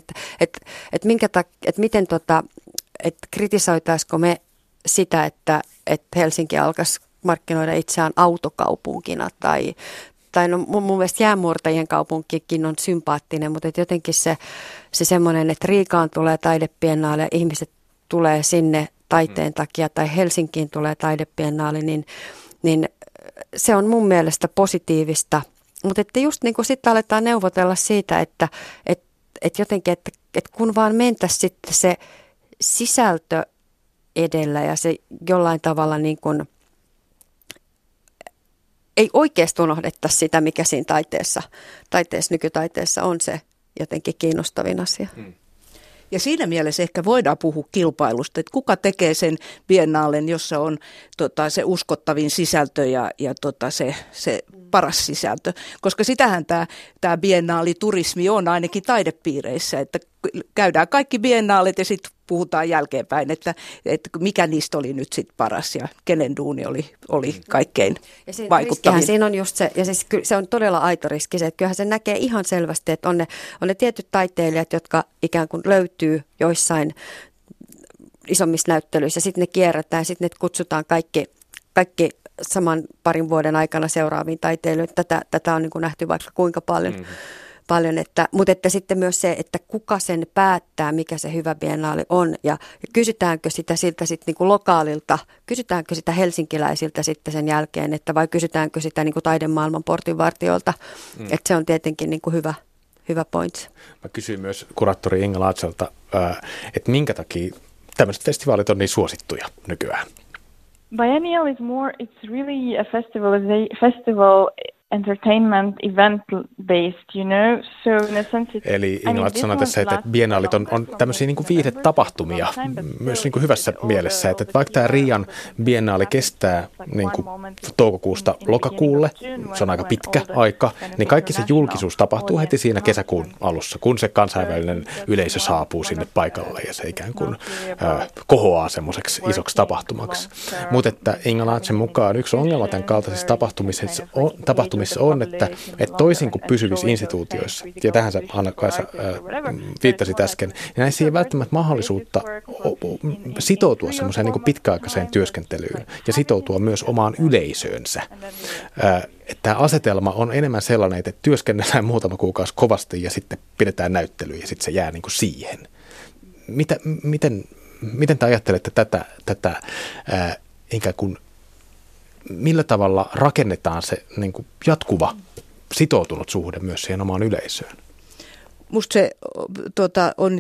että kritisoitaisiko me sitä, että Helsinki alkaisi markkinoida itseään autokaupunkina tai no mun mielestä jäänmurtajien kaupunkikin on sympaattinen, mutta jotenkin se semmoinen, että Riikaan tulee taidebiennaali ja ihmiset tulee sinne taiteen takia tai Helsinkiin tulee taidebiennaali, niin se on mun mielestä positiivista. Mutta että just niin kuin sitten aletaan neuvotella siitä, että jotenkin, että kun vaan mentäisiin sitten se sisältö edellä ja se jollain tavalla niin kuin ei oikeasti unohdettaisi sitä, mikä siinä nykytaiteessa on se jotenkin kiinnostavin asia. Ja siinä mielessä ehkä voidaan puhua kilpailusta, että kuka tekee sen biennaalen, jossa on se uskottavin sisältö ja se paras sisältö. Koska sitähän tämä biennaaliturismi on ainakin taidepiireissä, että käydään kaikki biennaalit ja sitten puhutaan jälkeenpäin, että mikä niistä oli nyt sitten paras ja kenen duuni oli kaikkein vaikuttavin. Siinä on just se, ja siis se on todella aito riski se, että kyllähän se näkee ihan selvästi, että on ne tietyt taiteilijat, jotka ikään kuin löytyy joissain isommissa näyttelyissä, sitten ne kierrätään ja sitten ne kutsutaan kaikki saman parin vuoden aikana seuraaviin taiteilijoihin. Tätä on niin kuin nähty vaikka kuinka paljon. Mutta että sitten myös se, että kuka sen päättää, mikä se hyvä biennaali on ja kysytäänkö sitä siltä sitten niin kuin lokaalilta, kysytäänkö sitä helsinkiläisiltä sitten sen jälkeen, että vai kysytäänkö sitä niin kuin taidemaailman portinvartijoilta, että se on tietenkin niin kuin hyvä point. Mä kysyin myös kuraattori Inga Laatsolta, että minkä takia tämmöiset festivaalit on niin suosittuja nykyään? Biennial is it's really a festival entertainment event based, so in a sense Eli Inga sanoi tässä, että biennaalit on tämmöisiä niin kuin viihdetapahtumia myös niin kuin hyvässä mielessä, että vaikka tämä Riian biennaali kestää niin kuin toukokuusta lokakuulle, se on aika pitkä aika, niin kaikki se julkisuus tapahtuu heti siinä kesäkuun alussa, kun se kansainvälinen yleisö saapuu sinne paikalle ja se ikään kuin kohoaa semmoiseksi isoksi tapahtumaksi. Mutta että Inga Laatsen mukaan yksi ongelma tämän kaltaisissa tapahtumissa biennaalissa on, että toisin kuin pysyvissä instituutioissa, ja tähän sä Anna-Kaisa viittasit äsken, niin näissä ei välttämättä mahdollisuutta sitoutua semmoiseen niin kuin pitkäaikaiseen työskentelyyn ja sitoutua myös omaan yleisöönsä. Että tämä asetelma on enemmän sellainen, että työskennellään muutama kuukausi kovasti ja sitten pidetään näyttelyä ja sitten se jää niin kuin siihen. Miten te ajattelette tätä ikään kuin, millä tavalla rakennetaan se niin kuin jatkuva sitoutunut suhde myös siihen omaan yleisöön? Musta se on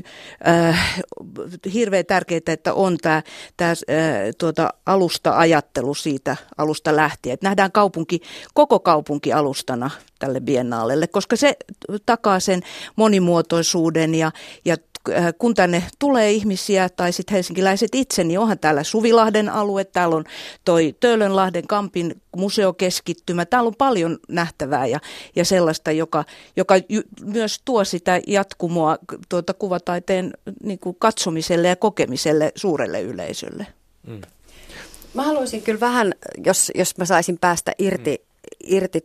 hirveän tärkeää, että on tämä alusta-ajattelu siitä alusta lähtien. Että nähdään koko kaupunki alustana tälle biennaalelle, koska se takaa sen monimuotoisuuden ja kun tänne tulee ihmisiä tai sitten helsinkiläiset itse, niin onhan täällä Suvilahden alue, täällä on toi Töölönlahden Kampin museokeskittymä, täällä on paljon nähtävää ja sellaista, joka myös tuo sitä jatkumoa kuvataiteen niin kuin katsomiselle ja kokemiselle suurelle yleisölle. Mä haluaisin kyllä vähän, jos mä saisin päästä irti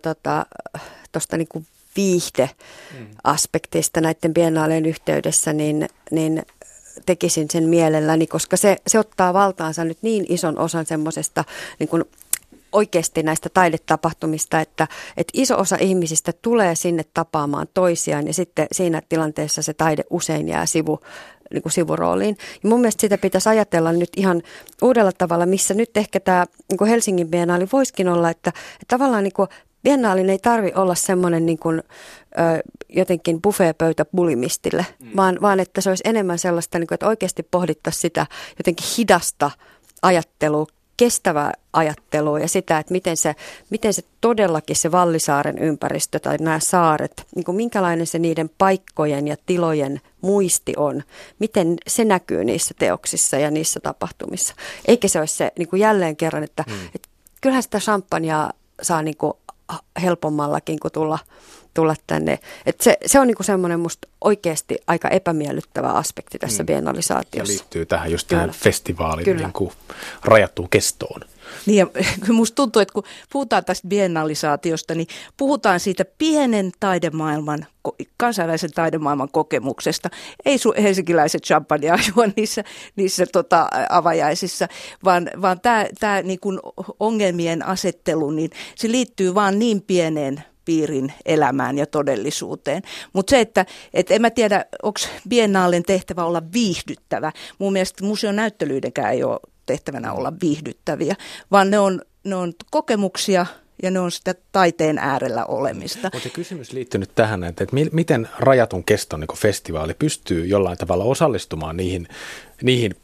tuosta niin kuin viihdeaspektista näiden biennaalien yhteydessä, niin tekisin sen mielelläni, koska se ottaa valtaansa nyt niin ison osan semmoisesta niin kuin oikeasti näistä taidetapahtumista, että iso osa ihmisistä tulee sinne tapaamaan toisiaan ja sitten siinä tilanteessa se taide usein jää niin kuin sivurooliin. Ja mun mielestä sitä pitäisi ajatella nyt ihan uudella tavalla, missä nyt ehkä tämä niin kuin Helsingin biennaali voisikin olla, että tavallaan niin kuin biennaalin ei tarvitse olla semmoinen niin kuin, jotenkin buffeepöytä bulimistille, vaan että se olisi enemmän sellaista, niin kuin, että oikeasti pohdittaisiin sitä jotenkin hidasta ajattelua, kestävää ajattelua ja sitä, että miten se todellakin se Vallisaaren ympäristö tai nämä saaret, niin kuin minkälainen se niiden paikkojen ja tilojen muisti on, miten se näkyy niissä teoksissa ja niissä tapahtumissa. Eikä se olisi se niin kuin jälleen kerran, että kyllähän sitä champagnea saa niin kuin helpommallakin kuin tulla tänne. Et se on niinku semmoinen musta oikeasti aika epämiellyttävä aspekti tässä biennalisaatiossa. Ja liittyy tähän just tähän festivaalin niinku rajattuun kestoon. Niin ja musta tuntuu, että kun puhutaan tästä biennalisaatiosta, niin puhutaan siitä pienen taidemaailman, kansainvälisen taidemaailman kokemuksesta. Ei helsinkiläiset champagnea juo niissä avajaisissa, vaan tämä niin kuin ongelmien asettelu, niin se liittyy vaan niin pieneen piirin elämään ja todellisuuteen. Mutta se, että en mä tiedä, onko biennaalen tehtävä olla viihdyttävä. Mun mielestä museon näyttelyidenkään ei ole tehtävänä olla viihdyttäviä, vaan ne on kokemuksia ja ne on sitä taiteen äärellä olemista. Mutta kysymys liittyy nyt tähän, että miten rajatun keston niin festivaali pystyy jollain tavalla osallistumaan niihin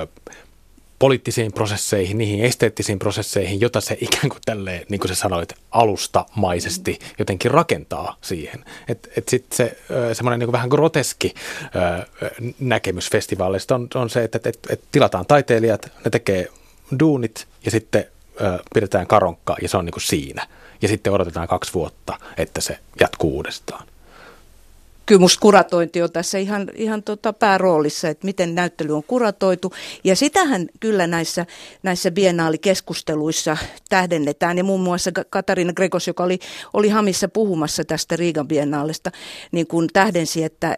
poliittisiin prosesseihin, niihin esteettisiin prosesseihin, jota se ikään kuin tälleen, niin kuin sä sanoit, alustamaisesti jotenkin rakentaa siihen. Että sitten se semmoinen niin kuin vähän groteski näkemys festivaaleista on se, että tilataan taiteilijat, ne tekee duunit ja sitten pidetään karonkka ja se on niin kuin siinä. Ja sitten odotetaan 2 vuotta, että se jatkuu uudestaan. Kyllä musta kuratointi on tässä ihan pääroolissa, että miten näyttely on kuratoitu. Ja sitähän kyllä näissä biennaalikeskusteluissa tähdennetään. Ja muun muassa Katariina Gregos, joka oli Hamissa puhumassa tästä Riigan biennaalista, niin kun tähdensi, että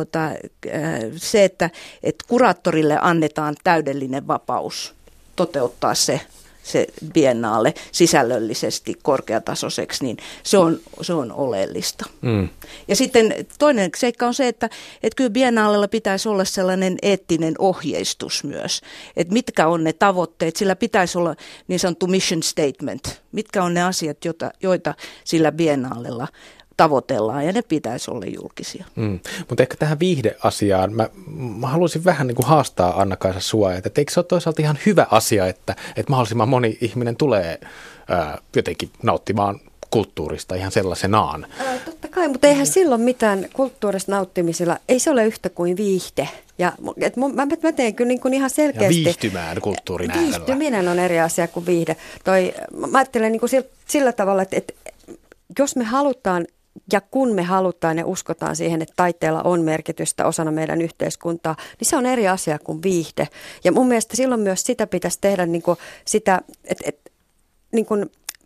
kuraattorille annetaan täydellinen vapaus toteuttaa se biennaale sisällöllisesti korkeatasoiseksi, niin se on oleellista. Ja sitten toinen seikka on se, että kyllä biennaalella pitäisi olla sellainen eettinen ohjeistus myös, että mitkä on ne tavoitteet, sillä pitäisi olla niin sanottu mission statement, mitkä on ne asiat, joita sillä biennaalella tavoitellaan, ja ne pitäisi olla julkisia. Mutta ehkä tähän viihdeasiaan, mä haluaisin vähän niin kuin haastaa Anna-Kaisa sua, että eikö se ole toisaalta ihan hyvä asia, että mahdollisimman moni ihminen tulee jotenkin nauttimaan kulttuurista ihan sellaisenaan. Totta kai, mutta eihän silloin mitään kulttuurista nauttimisella, ei se ole yhtä kuin viihde. Ja mä teen kyllä niin kuin ihan selkeästi. Ja viihtymään kulttuurin äärellä. Viihtyminen on eri asia kuin viihde. Mä ajattelen niin kuin sillä tavalla, että jos me halutaan ja kun me halutaan ja uskotaan siihen, että taiteella on merkitystä osana meidän yhteiskuntaa, niin se on eri asia kuin viihde. Ja mun mielestä silloin myös sitä pitäisi tehdä niin kuin sitä, että niin kuin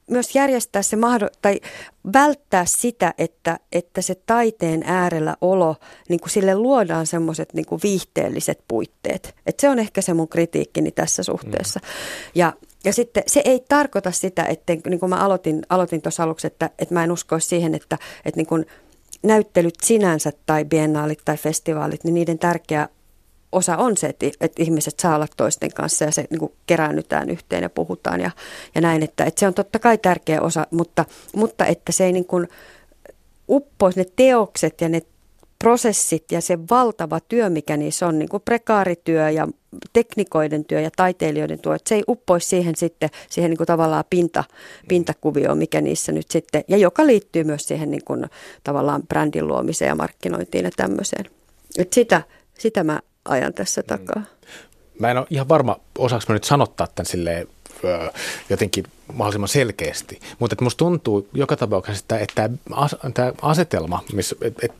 myös järjestää se tai välttää sitä, että se taiteen äärellä olo, niin kuin sille luodaan semmoiset niin kuin viihteelliset puitteet. Et se on ehkä se mun kritiikkini tässä suhteessa. Ja sitten se ei tarkoita sitä, että niin kuin mä aloitin tuossa aluksi, että mä en uskoisi siihen, että niin kuin näyttelyt sinänsä tai biennaalit tai festivaalit, niin niiden tärkeä osa on se, että ihmiset saa olla toisten kanssa ja se niin kuin keräännytään yhteen ja puhutaan ja näin. Että se on totta kai tärkeä osa, mutta että se ei niin kuin uppoisi ne teokset ja ne prosessit ja se valtava työ, mikä niissä on, niin kuin prekaarityö ja teknikoiden työ ja taiteilijoiden työ, että se ei uppoisi siihen niin kuin tavallaan pintakuvioon, mikä niissä nyt sitten, ja joka liittyy myös siihen niin kuin tavallaan brändin luomiseen ja markkinointiin ja tämmöiseen. Että sitä mä ajan tässä takaa. Mä en ole ihan varma, osaanko mä nyt sanottaa tämän silleen jotenkin mahdollisimman selkeästi, mutta musta tuntuu joka tapauksessa, että tämä asetelma, missä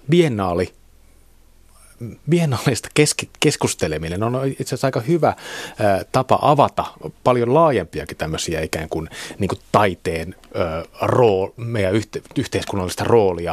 biennaalista keskusteleminen on itse asiassa aika hyvä tapa paljon laajempiakin tämmöisiä ikään kuin, niin kuin taiteen meidän yhteiskunnallista roolia,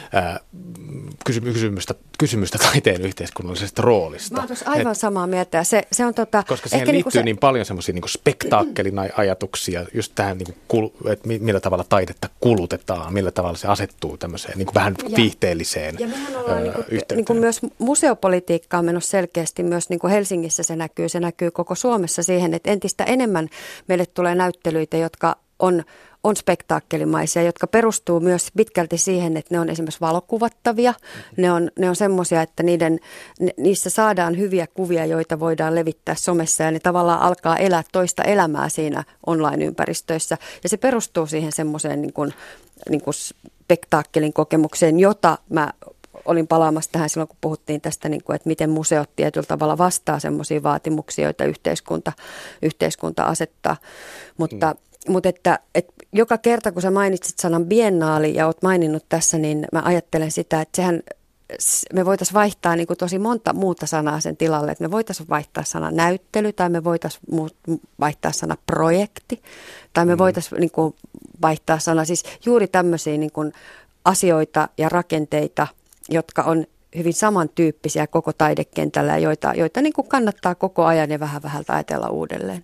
kysymystä taiteen yhteiskunnallisesta roolista. Mä oon aivan samaa mieltä. Se on koska siihen liittyy niin paljon semmoisia niin kuin spektaakkelin ajatuksia, just tähän, niin kuin, että millä tavalla taidetta kulutetaan, millä tavalla se asettuu tämmöiseen niin kuin vähän viihteelliseen yhteyteen. Niin kuin myös museopolitiikka on menossa selkeästi myös niin kuin Helsingissä se näkyy koko Suomessa siihen, että entistä enemmän meille tulee näyttelyitä, jotka on spektaakkelimaisia, jotka perustuu myös pitkälti siihen, että ne on esimerkiksi valokuvattavia. Ne on semmoisia, että niissä saadaan hyviä kuvia, joita voidaan levittää somessa ja ne tavallaan alkaa elää toista elämää siinä online-ympäristöissä. Ja se perustuu siihen semmoiseen niin kuin spektaakkelin kokemukseen, jota mä olin palaamassa tähän silloin, kun puhuttiin tästä, niin kuin, että miten museot tietyllä tavalla vastaa semmoisia vaatimuksia, joita yhteiskunta asettaa. Mutta että joka kerta, kun sä mainitsit sanan biennaali ja oot maininnut tässä, niin mä ajattelen sitä, että me voitaisiin vaihtaa niin kuin tosi monta muuta sanaa sen tilalle. Että me voitaisiin vaihtaa sana näyttely tai me voitaisiin vaihtaa sana projekti tai me voitaisiin niin kuin vaihtaa sana siis juuri tämmöisiä niin kuin asioita ja rakenteita, jotka on hyvin samantyyppisiä koko taidekentällä ja joita niin kuin kannattaa koko ajan ja vähän vähältä ajatella uudelleen.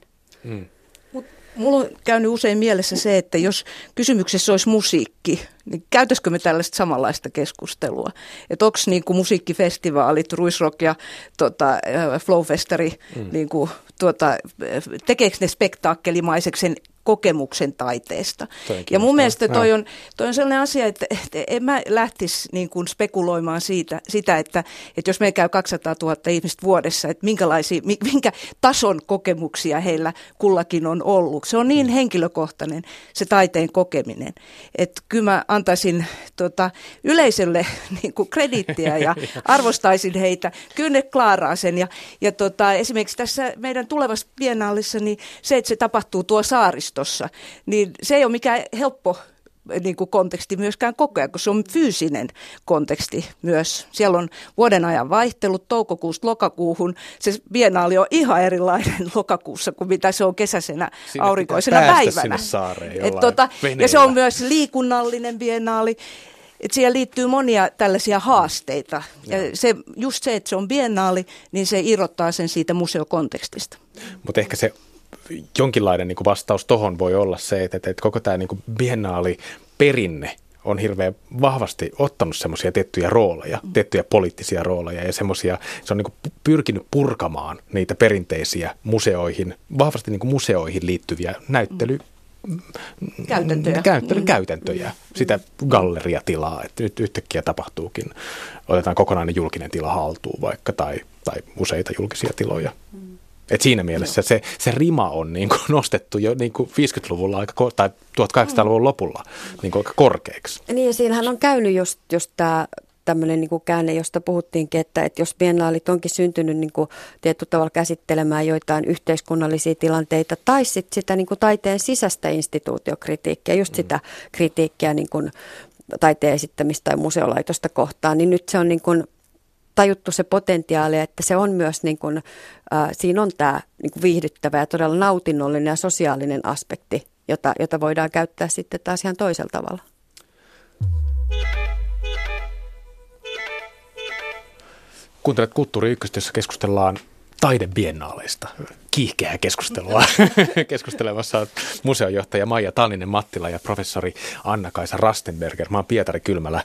Mulla on käynyt usein mielessä se, että jos kysymyksessä olisi musiikki, niin käytäisikö me tällaista samanlaista keskustelua? Että onko niin kuin musiikkifestivaalit, Ruisrock ja Flowfestari, niin kuin, tekeekö ne spektaakkelimaisen kokemuksen taiteesta? Ja mun mielestä toi on sellainen asia, että en mä lähtisi niin kuin spekuloimaan sitä, että jos meillä käy 200 000 ihmistä vuodessa, että minkä tason kokemuksia heillä kullakin on ollut. Se on niin henkilökohtainen se taiteen kokeminen, että kyllä mä antaisin yleisölle niin kuin krediittiä ja arvostaisin heitä. Kyllä ne klaaraa sen ja esimerkiksi tässä meidän tulevassa biennaalissa, niin se, että se tapahtuu tuo saaristossa, niin se ei ole mikään helppo niin kuin konteksti myöskään koko ajan, kun se on fyysinen konteksti myös. Siellä on vuoden ajan vaihtelut toukokuusta lokakuuhun. Se biennaali on ihan erilainen lokakuussa kuin mitä se on kesäisenä aurinkoisena päivänä. Ja se on myös liikunnallinen biennaali. Että siihen liittyy monia tällaisia haasteita. Ja just se, että se on biennaali, niin se irrottaa sen siitä museokontekstista. Mutta ehkä se jonkinlainen niin kuin vastaus tuohon voi olla se, että koko tämä niin kuin biennaali-perinne on hirveän vahvasti ottanut semmoisia tiettyjä rooleja, tiettyjä poliittisia rooleja ja semmoisia, se on niin kuin pyrkinyt purkamaan niitä perinteisiä museoihin, vahvasti niin kuin museoihin liittyviä käytäntöjä, sitä galleriatilaa, että nyt yhtäkkiä tapahtuukin, otetaan kokonainen julkinen tila haltuun vaikka tai useita julkisia tiloja. Et siinä mielessä se rima on niin kuin nostettu jo niin kuin 50-luvulla tai 1800-luvun lopulla niin kuin aika korkeaksi. Niin ja siinähän on käynyt just tämä tämmöinen niin kuin käänne, josta puhuttiinkin, että jos biennaalit onkin syntynyt niin kuin tietyllä tavalla käsittelemään joitain yhteiskunnallisia tilanteita tai sitä niin kuin taiteen sisäistä instituutiokritiikkiä, just sitä kritiikkiä niin kuin taiteen esittämistä tai museolaitosta kohtaan, niin nyt se on niin kuin tajuttu se potentiaali, että se on myös niin kuin, siinä on tämä niin kuin viihdyttävä ja todella nautinnollinen ja sosiaalinen aspekti. jota voidaan käyttää sitten taas ihan toisella tavalla. Kuuntelet Kulttuuri Ykköstä, jossa keskustellaan taidebiennaaleista. Kiihkeää keskustelua. Keskustelemassa museonjohtaja Maija Tallinen-Mattila ja professori Anna-Kaisa Rastenberger. Mä oon Pietari Kylmälä.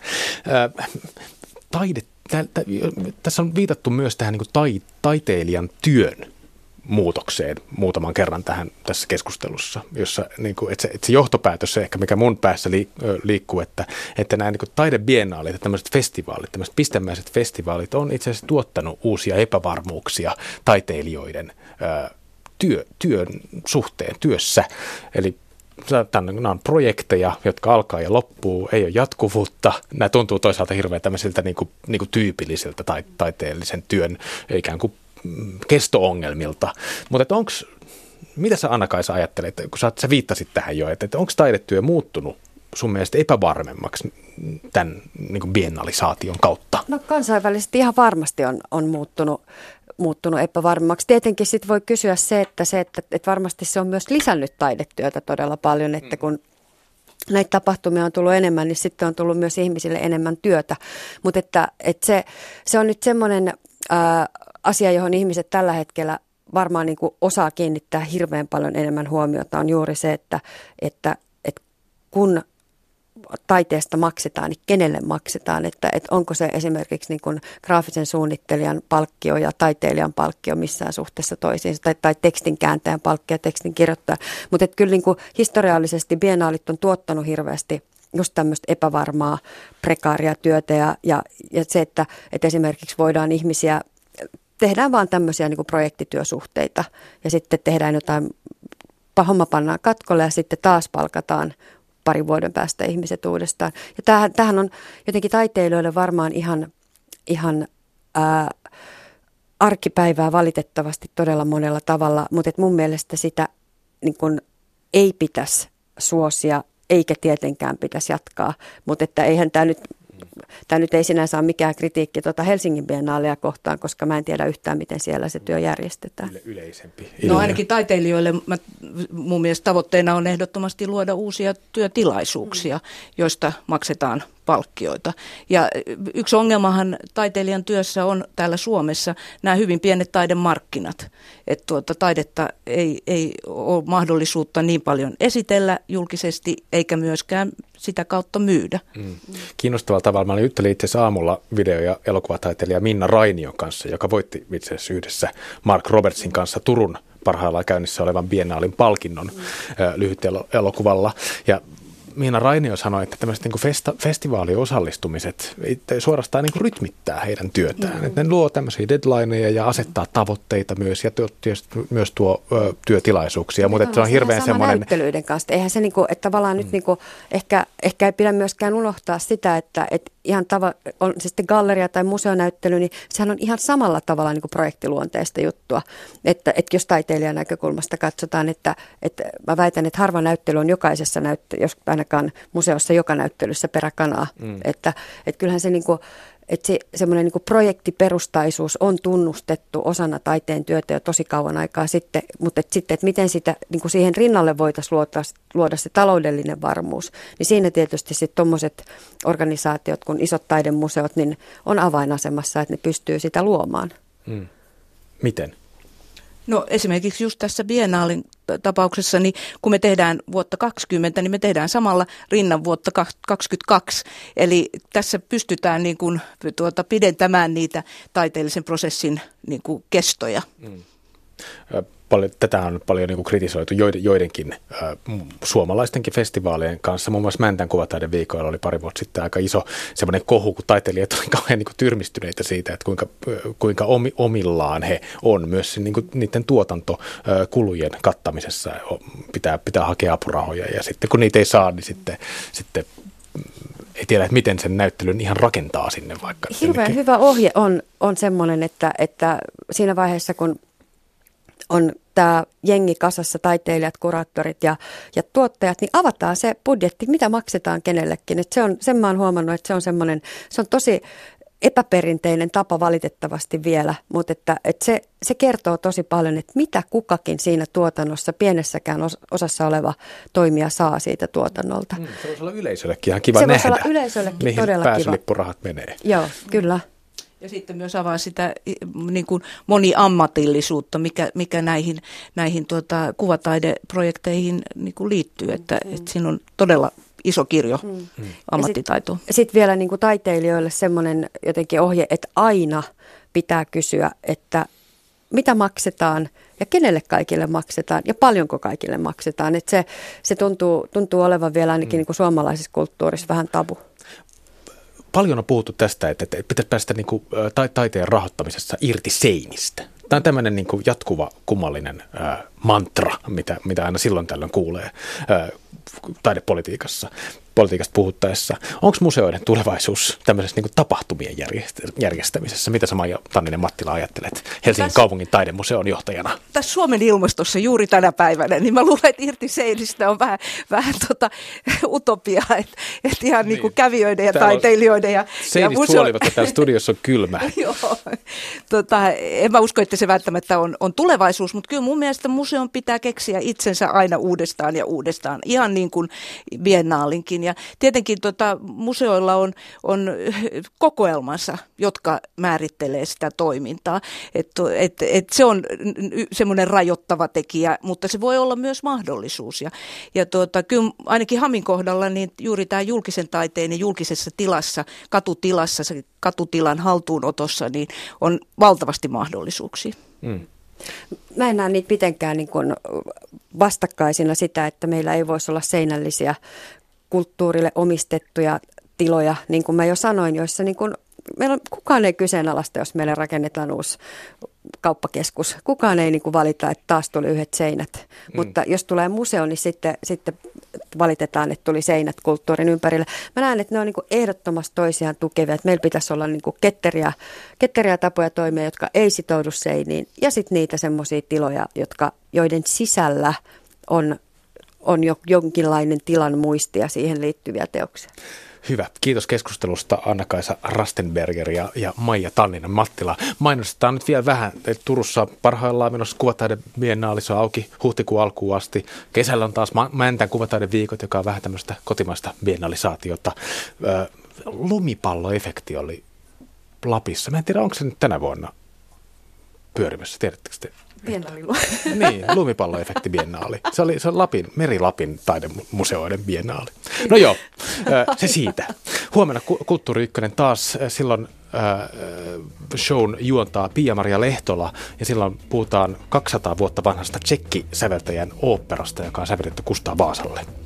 Tässä on viitattu myös tähän niin kuin taiteilijan työn muutokseen muutaman kerran tässä keskustelussa, jossa niin kuin, että se johtopäätös se ehkä, mikä mun päässä liikkuu, että nämä niin kuin taidebiennaalit ja tämmöiset festivaalit, tämmöiset pistemäiset festivaalit on itse asiassa tuottanut uusia epävarmuuksia taiteilijoiden työn suhteen, työssä. Eli nämä on projekteja, jotka alkaa ja loppuu, ei ole jatkuvuutta. Nämä tuntuu toisaalta hirveän tämmöisiltä niin kuin tyypillisiltä taiteellisen työn ikään kuin kesto-ongelmilta. Mutta mitä sä Anna-Kaisa ajattelet, kun sä viittasit tähän jo, että onko taidetyö muuttunut sun mielestä epävarmemmaksi tämän niin kuin biennalisaation kautta? No kansainvälisesti ihan varmasti on muuttunut epävarmemmaksi. Tietenkin sitten voi kysyä että varmasti se on myös lisännyt taidetyötä todella paljon, että kun näitä tapahtumia on tullut enemmän, niin sitten on tullut myös ihmisille enemmän työtä. Mutta että se on nyt semmoinen asia, johon ihmiset tällä hetkellä varmaan niin kuin osaa kiinnittää hirveän paljon enemmän huomiota, on juuri se, että kun taiteesta maksetaan, niin kenelle maksetaan, että onko se esimerkiksi niin kuin graafisen suunnittelijan palkkio ja taiteilijan palkkio missään suhteessa toisiinsa, tai tekstin kääntäjän palkkio ja tekstin kirjoittaja. Mutta kyllä niin kuin historiallisesti biennaalit on tuottanut hirveästi just tämmöistä epävarmaa, prekaaria työtä ja se, että esimerkiksi voidaan ihmisiä, tehdään vaan tämmöisiä niin kuin projektityösuhteita ja sitten tehdään jotain, homma pannaan katkolle ja sitten taas palkataan parin vuoden päästä ihmiset uudestaan. Ja tämähän on jotenkin taiteilijoille varmaan ihan arkipäivää valitettavasti todella monella tavalla, mutta mun mielestä sitä niin kun ei pitäisi suosia eikä tietenkään pitäisi jatkaa, mutta että eihän tämä nyt ei sinänsä ole mikään kritiikki Helsingin biennaalia kohtaan, koska mä en tiedä yhtään, miten siellä se työ järjestetään. Yleisempi. No ainakin taiteilijoille mun mielestä tavoitteena on ehdottomasti luoda uusia työtilaisuuksia, joista maksetaan palkkioita. Ja yksi ongelmahan taiteilijan työssä on täällä Suomessa nämä hyvin pienet taidemarkkinat. Että taidetta ei ole mahdollisuutta niin paljon esitellä julkisesti eikä myöskään sitä kautta myydä. Kiinnostavalla tavalla. Mä juttelin itse asiassa aamulla video- ja elokuvataiteilija Minna Rainion kanssa, joka voitti itse asiassa yhdessä Mark Robertsin kanssa Turun parhaillaan käynnissä olevan biennaalin palkinnon lyhytelokuvalla. Ja Miina Rainio sanoi, että tämmöiset niin festivaaliosallistumiset suorastaan niin rytmittää heidän työtään. Että ne luo tämmöisiä deadlineja ja asettaa tavoitteita myös ja myös tuo työtilaisuuksia. Mutta se on hirveän semmoinen näyttelyiden kanssa. Eihän se, että tavallaan nyt ehkä ei pidä myöskään unohtaa sitä, että ihan on se sitten galleria tai museonäyttely, niin sehän on ihan samalla tavalla niin kuin projektiluonteista juttua. Että jos taiteilijan näkökulmasta katsotaan, että mä väitän, että harva näyttely on jokaisessa jos ainakaan museossa joka näyttelyssä peräkanaa. Että kyllähän se semmoinen niin kuin projektiperustaisuus on tunnustettu osana taiteen työtä jo tosi kauan aikaa sitten, mutta että miten sitä, niin kuin siihen rinnalle voitaisiin luoda se taloudellinen varmuus, niin siinä tietysti sitten tuommoiset organisaatiot kuin isot taidemuseot niin on avainasemassa, että ne pystyy sitä luomaan. Miten? No esimerkiksi just tässä biennaalin tapauksessa, niin kun me tehdään vuotta 2020, niin me tehdään samalla rinnan vuotta 2022. Eli tässä pystytään niin kuin, pidentämään niitä taiteellisen prosessin niin kuin kestoja. Tätä on paljon niin kuin kritisoitu joidenkin suomalaistenkin festivaalien kanssa. Muun muassa Mäntän kuvataideviikoilla oli pari vuotta sitten aika iso semmoinen kohu, kun taiteilijat olivat kauhean niin kuin tyrmistyneitä siitä, että kuinka omillaan he on myös niin kuin niiden tuotantokulujen kattamisessa. Pitää hakea apurahoja ja sitten kun niitä ei saa, niin sitten ei tiedä, että miten sen näyttelyn ihan rakentaa sinne vaikka. Hirveän hyvä ohje on semmoinen, että siinä vaiheessa kun on tämä jengi kasassa, taiteilijat, kuraattorit ja tuottajat, niin avataan se budjetti, mitä maksetaan kenellekin. Sen mä oon huomannut, että se on tosi epäperinteinen tapa valitettavasti vielä, mutta että se kertoo tosi paljon, että mitä kukakin siinä tuotannossa, pienessäkään osassa oleva toimija saa siitä tuotannolta. Se voisi olla yleisöllekin ihan kiva nähdä. Se voisi olla yleisöllekin mihin todella kiva. pääsylippurahat menee. Joo, kyllä. Ja sitten myös avaa sitä niin kuin moniammatillisuutta, mikä näihin kuvataideprojekteihin niin kuin liittyy, että siinä on todella iso kirjo ammattitaitoa. Sitten vielä niin kuin taiteilijoille semmoinen jotenkin ohje, että aina pitää kysyä, että mitä maksetaan ja kenelle kaikille maksetaan ja paljonko kaikille maksetaan. Että se tuntuu olevan vielä ainakin niin kuin suomalaisessa kulttuurissa vähän tabu. Paljon on puhuttu tästä, että pitäisi päästä niin kuin taiteen rahoittamisessa irti seinistä. Tämä on tämmöinen niin kuin jatkuva kummallinen mantra, mitä aina silloin tällöin kuulee taidepolitiikasta puhuttaessa. Onko museoiden tulevaisuus tämmöisessä niin kuin tapahtumien järjestämisessä? Mitä sä, Maija Tanninen-Mattila, ajattelet Helsingin kaupungin taidemuseon johtajana? Tässä Suomen ilmastossa juuri tänä päivänä, niin mä luulen, että irti seinistä on vähän utopiaa, että ihan niin kuin kävijöiden ja taiteilijoiden ja seinistä huolimatta täällä studiossa on kylmä. Joo, en mä usko, että se välttämättä on tulevaisuus, mutta kyllä mun mielestä museon pitää keksiä itsensä aina uudestaan ja uudestaan, ihan niin kuin biennaalinkin. Ja tietenkin museoilla on kokoelmansa, jotka määrittelee sitä toimintaa. Se on semmoinen rajoittava tekijä, mutta se voi olla myös mahdollisuus. Ja kyllä ainakin Hamin kohdalla niin juuri tämä julkisen taiteen ja julkisessa tilassa, katutilassa, se katutilan haltuunotossa, niin on valtavasti mahdollisuuksia. Mä en näe niitä mitenkään niin kuin vastakkaisina sitä, että meillä ei voisi olla seinällisiä kulttuurille omistettuja tiloja, niin kuin mä jo sanoin, joissa niin kuin, kukaan ei kyseenalaista, jos meille rakennetaan uusi kauppakeskus. Kukaan ei niin kuin valita, että taas tuli yhdet seinät. Mutta jos tulee museo, niin sitten valitetaan, että tuli seinät kulttuurin ympärille. Mä näen, että ne on niin kuin ehdottomasti toisiaan tukevia. Että meillä pitäisi olla niin kuin ketteriä tapoja toimia, jotka ei sitoudu seiniin. Ja sitten niitä semmoisia tiloja, joiden sisällä on jo jonkinlainen tilan muisti ja siihen liittyviä teoksia. Hyvä. Kiitos keskustelusta Anna-Kaisa Rastenberger ja Maija Tanninen-Mattila. Mainostetaan nyt vielä vähän. Turussa parhaillaan menossa kuvataidebiennaali, se on auki huhtikuun alkuun asti. Kesällä on taas Mäntän kuvataideviikot, joka on vähän tämmöistä kotimaista biennaalisaatiota. Lumipalloefekti oli Lapissa. Mä en tiedä, onko se nyt tänä vuonna pyörimässä. Tiedättekö te? Niin, lumipalloefekti biennaali. Se oli Meri-Lapin taidemuseoiden biennaali. No joo, se siitä. Huomenna Kulttuuri Ykkönen taas, silloin shown juontaa Pia-Maria Lehtola ja silloin puhutaan 200 vuotta vanhasta tsekkisäveltäjän oopperasta, joka on sävelletty Kustaa Vaasalle.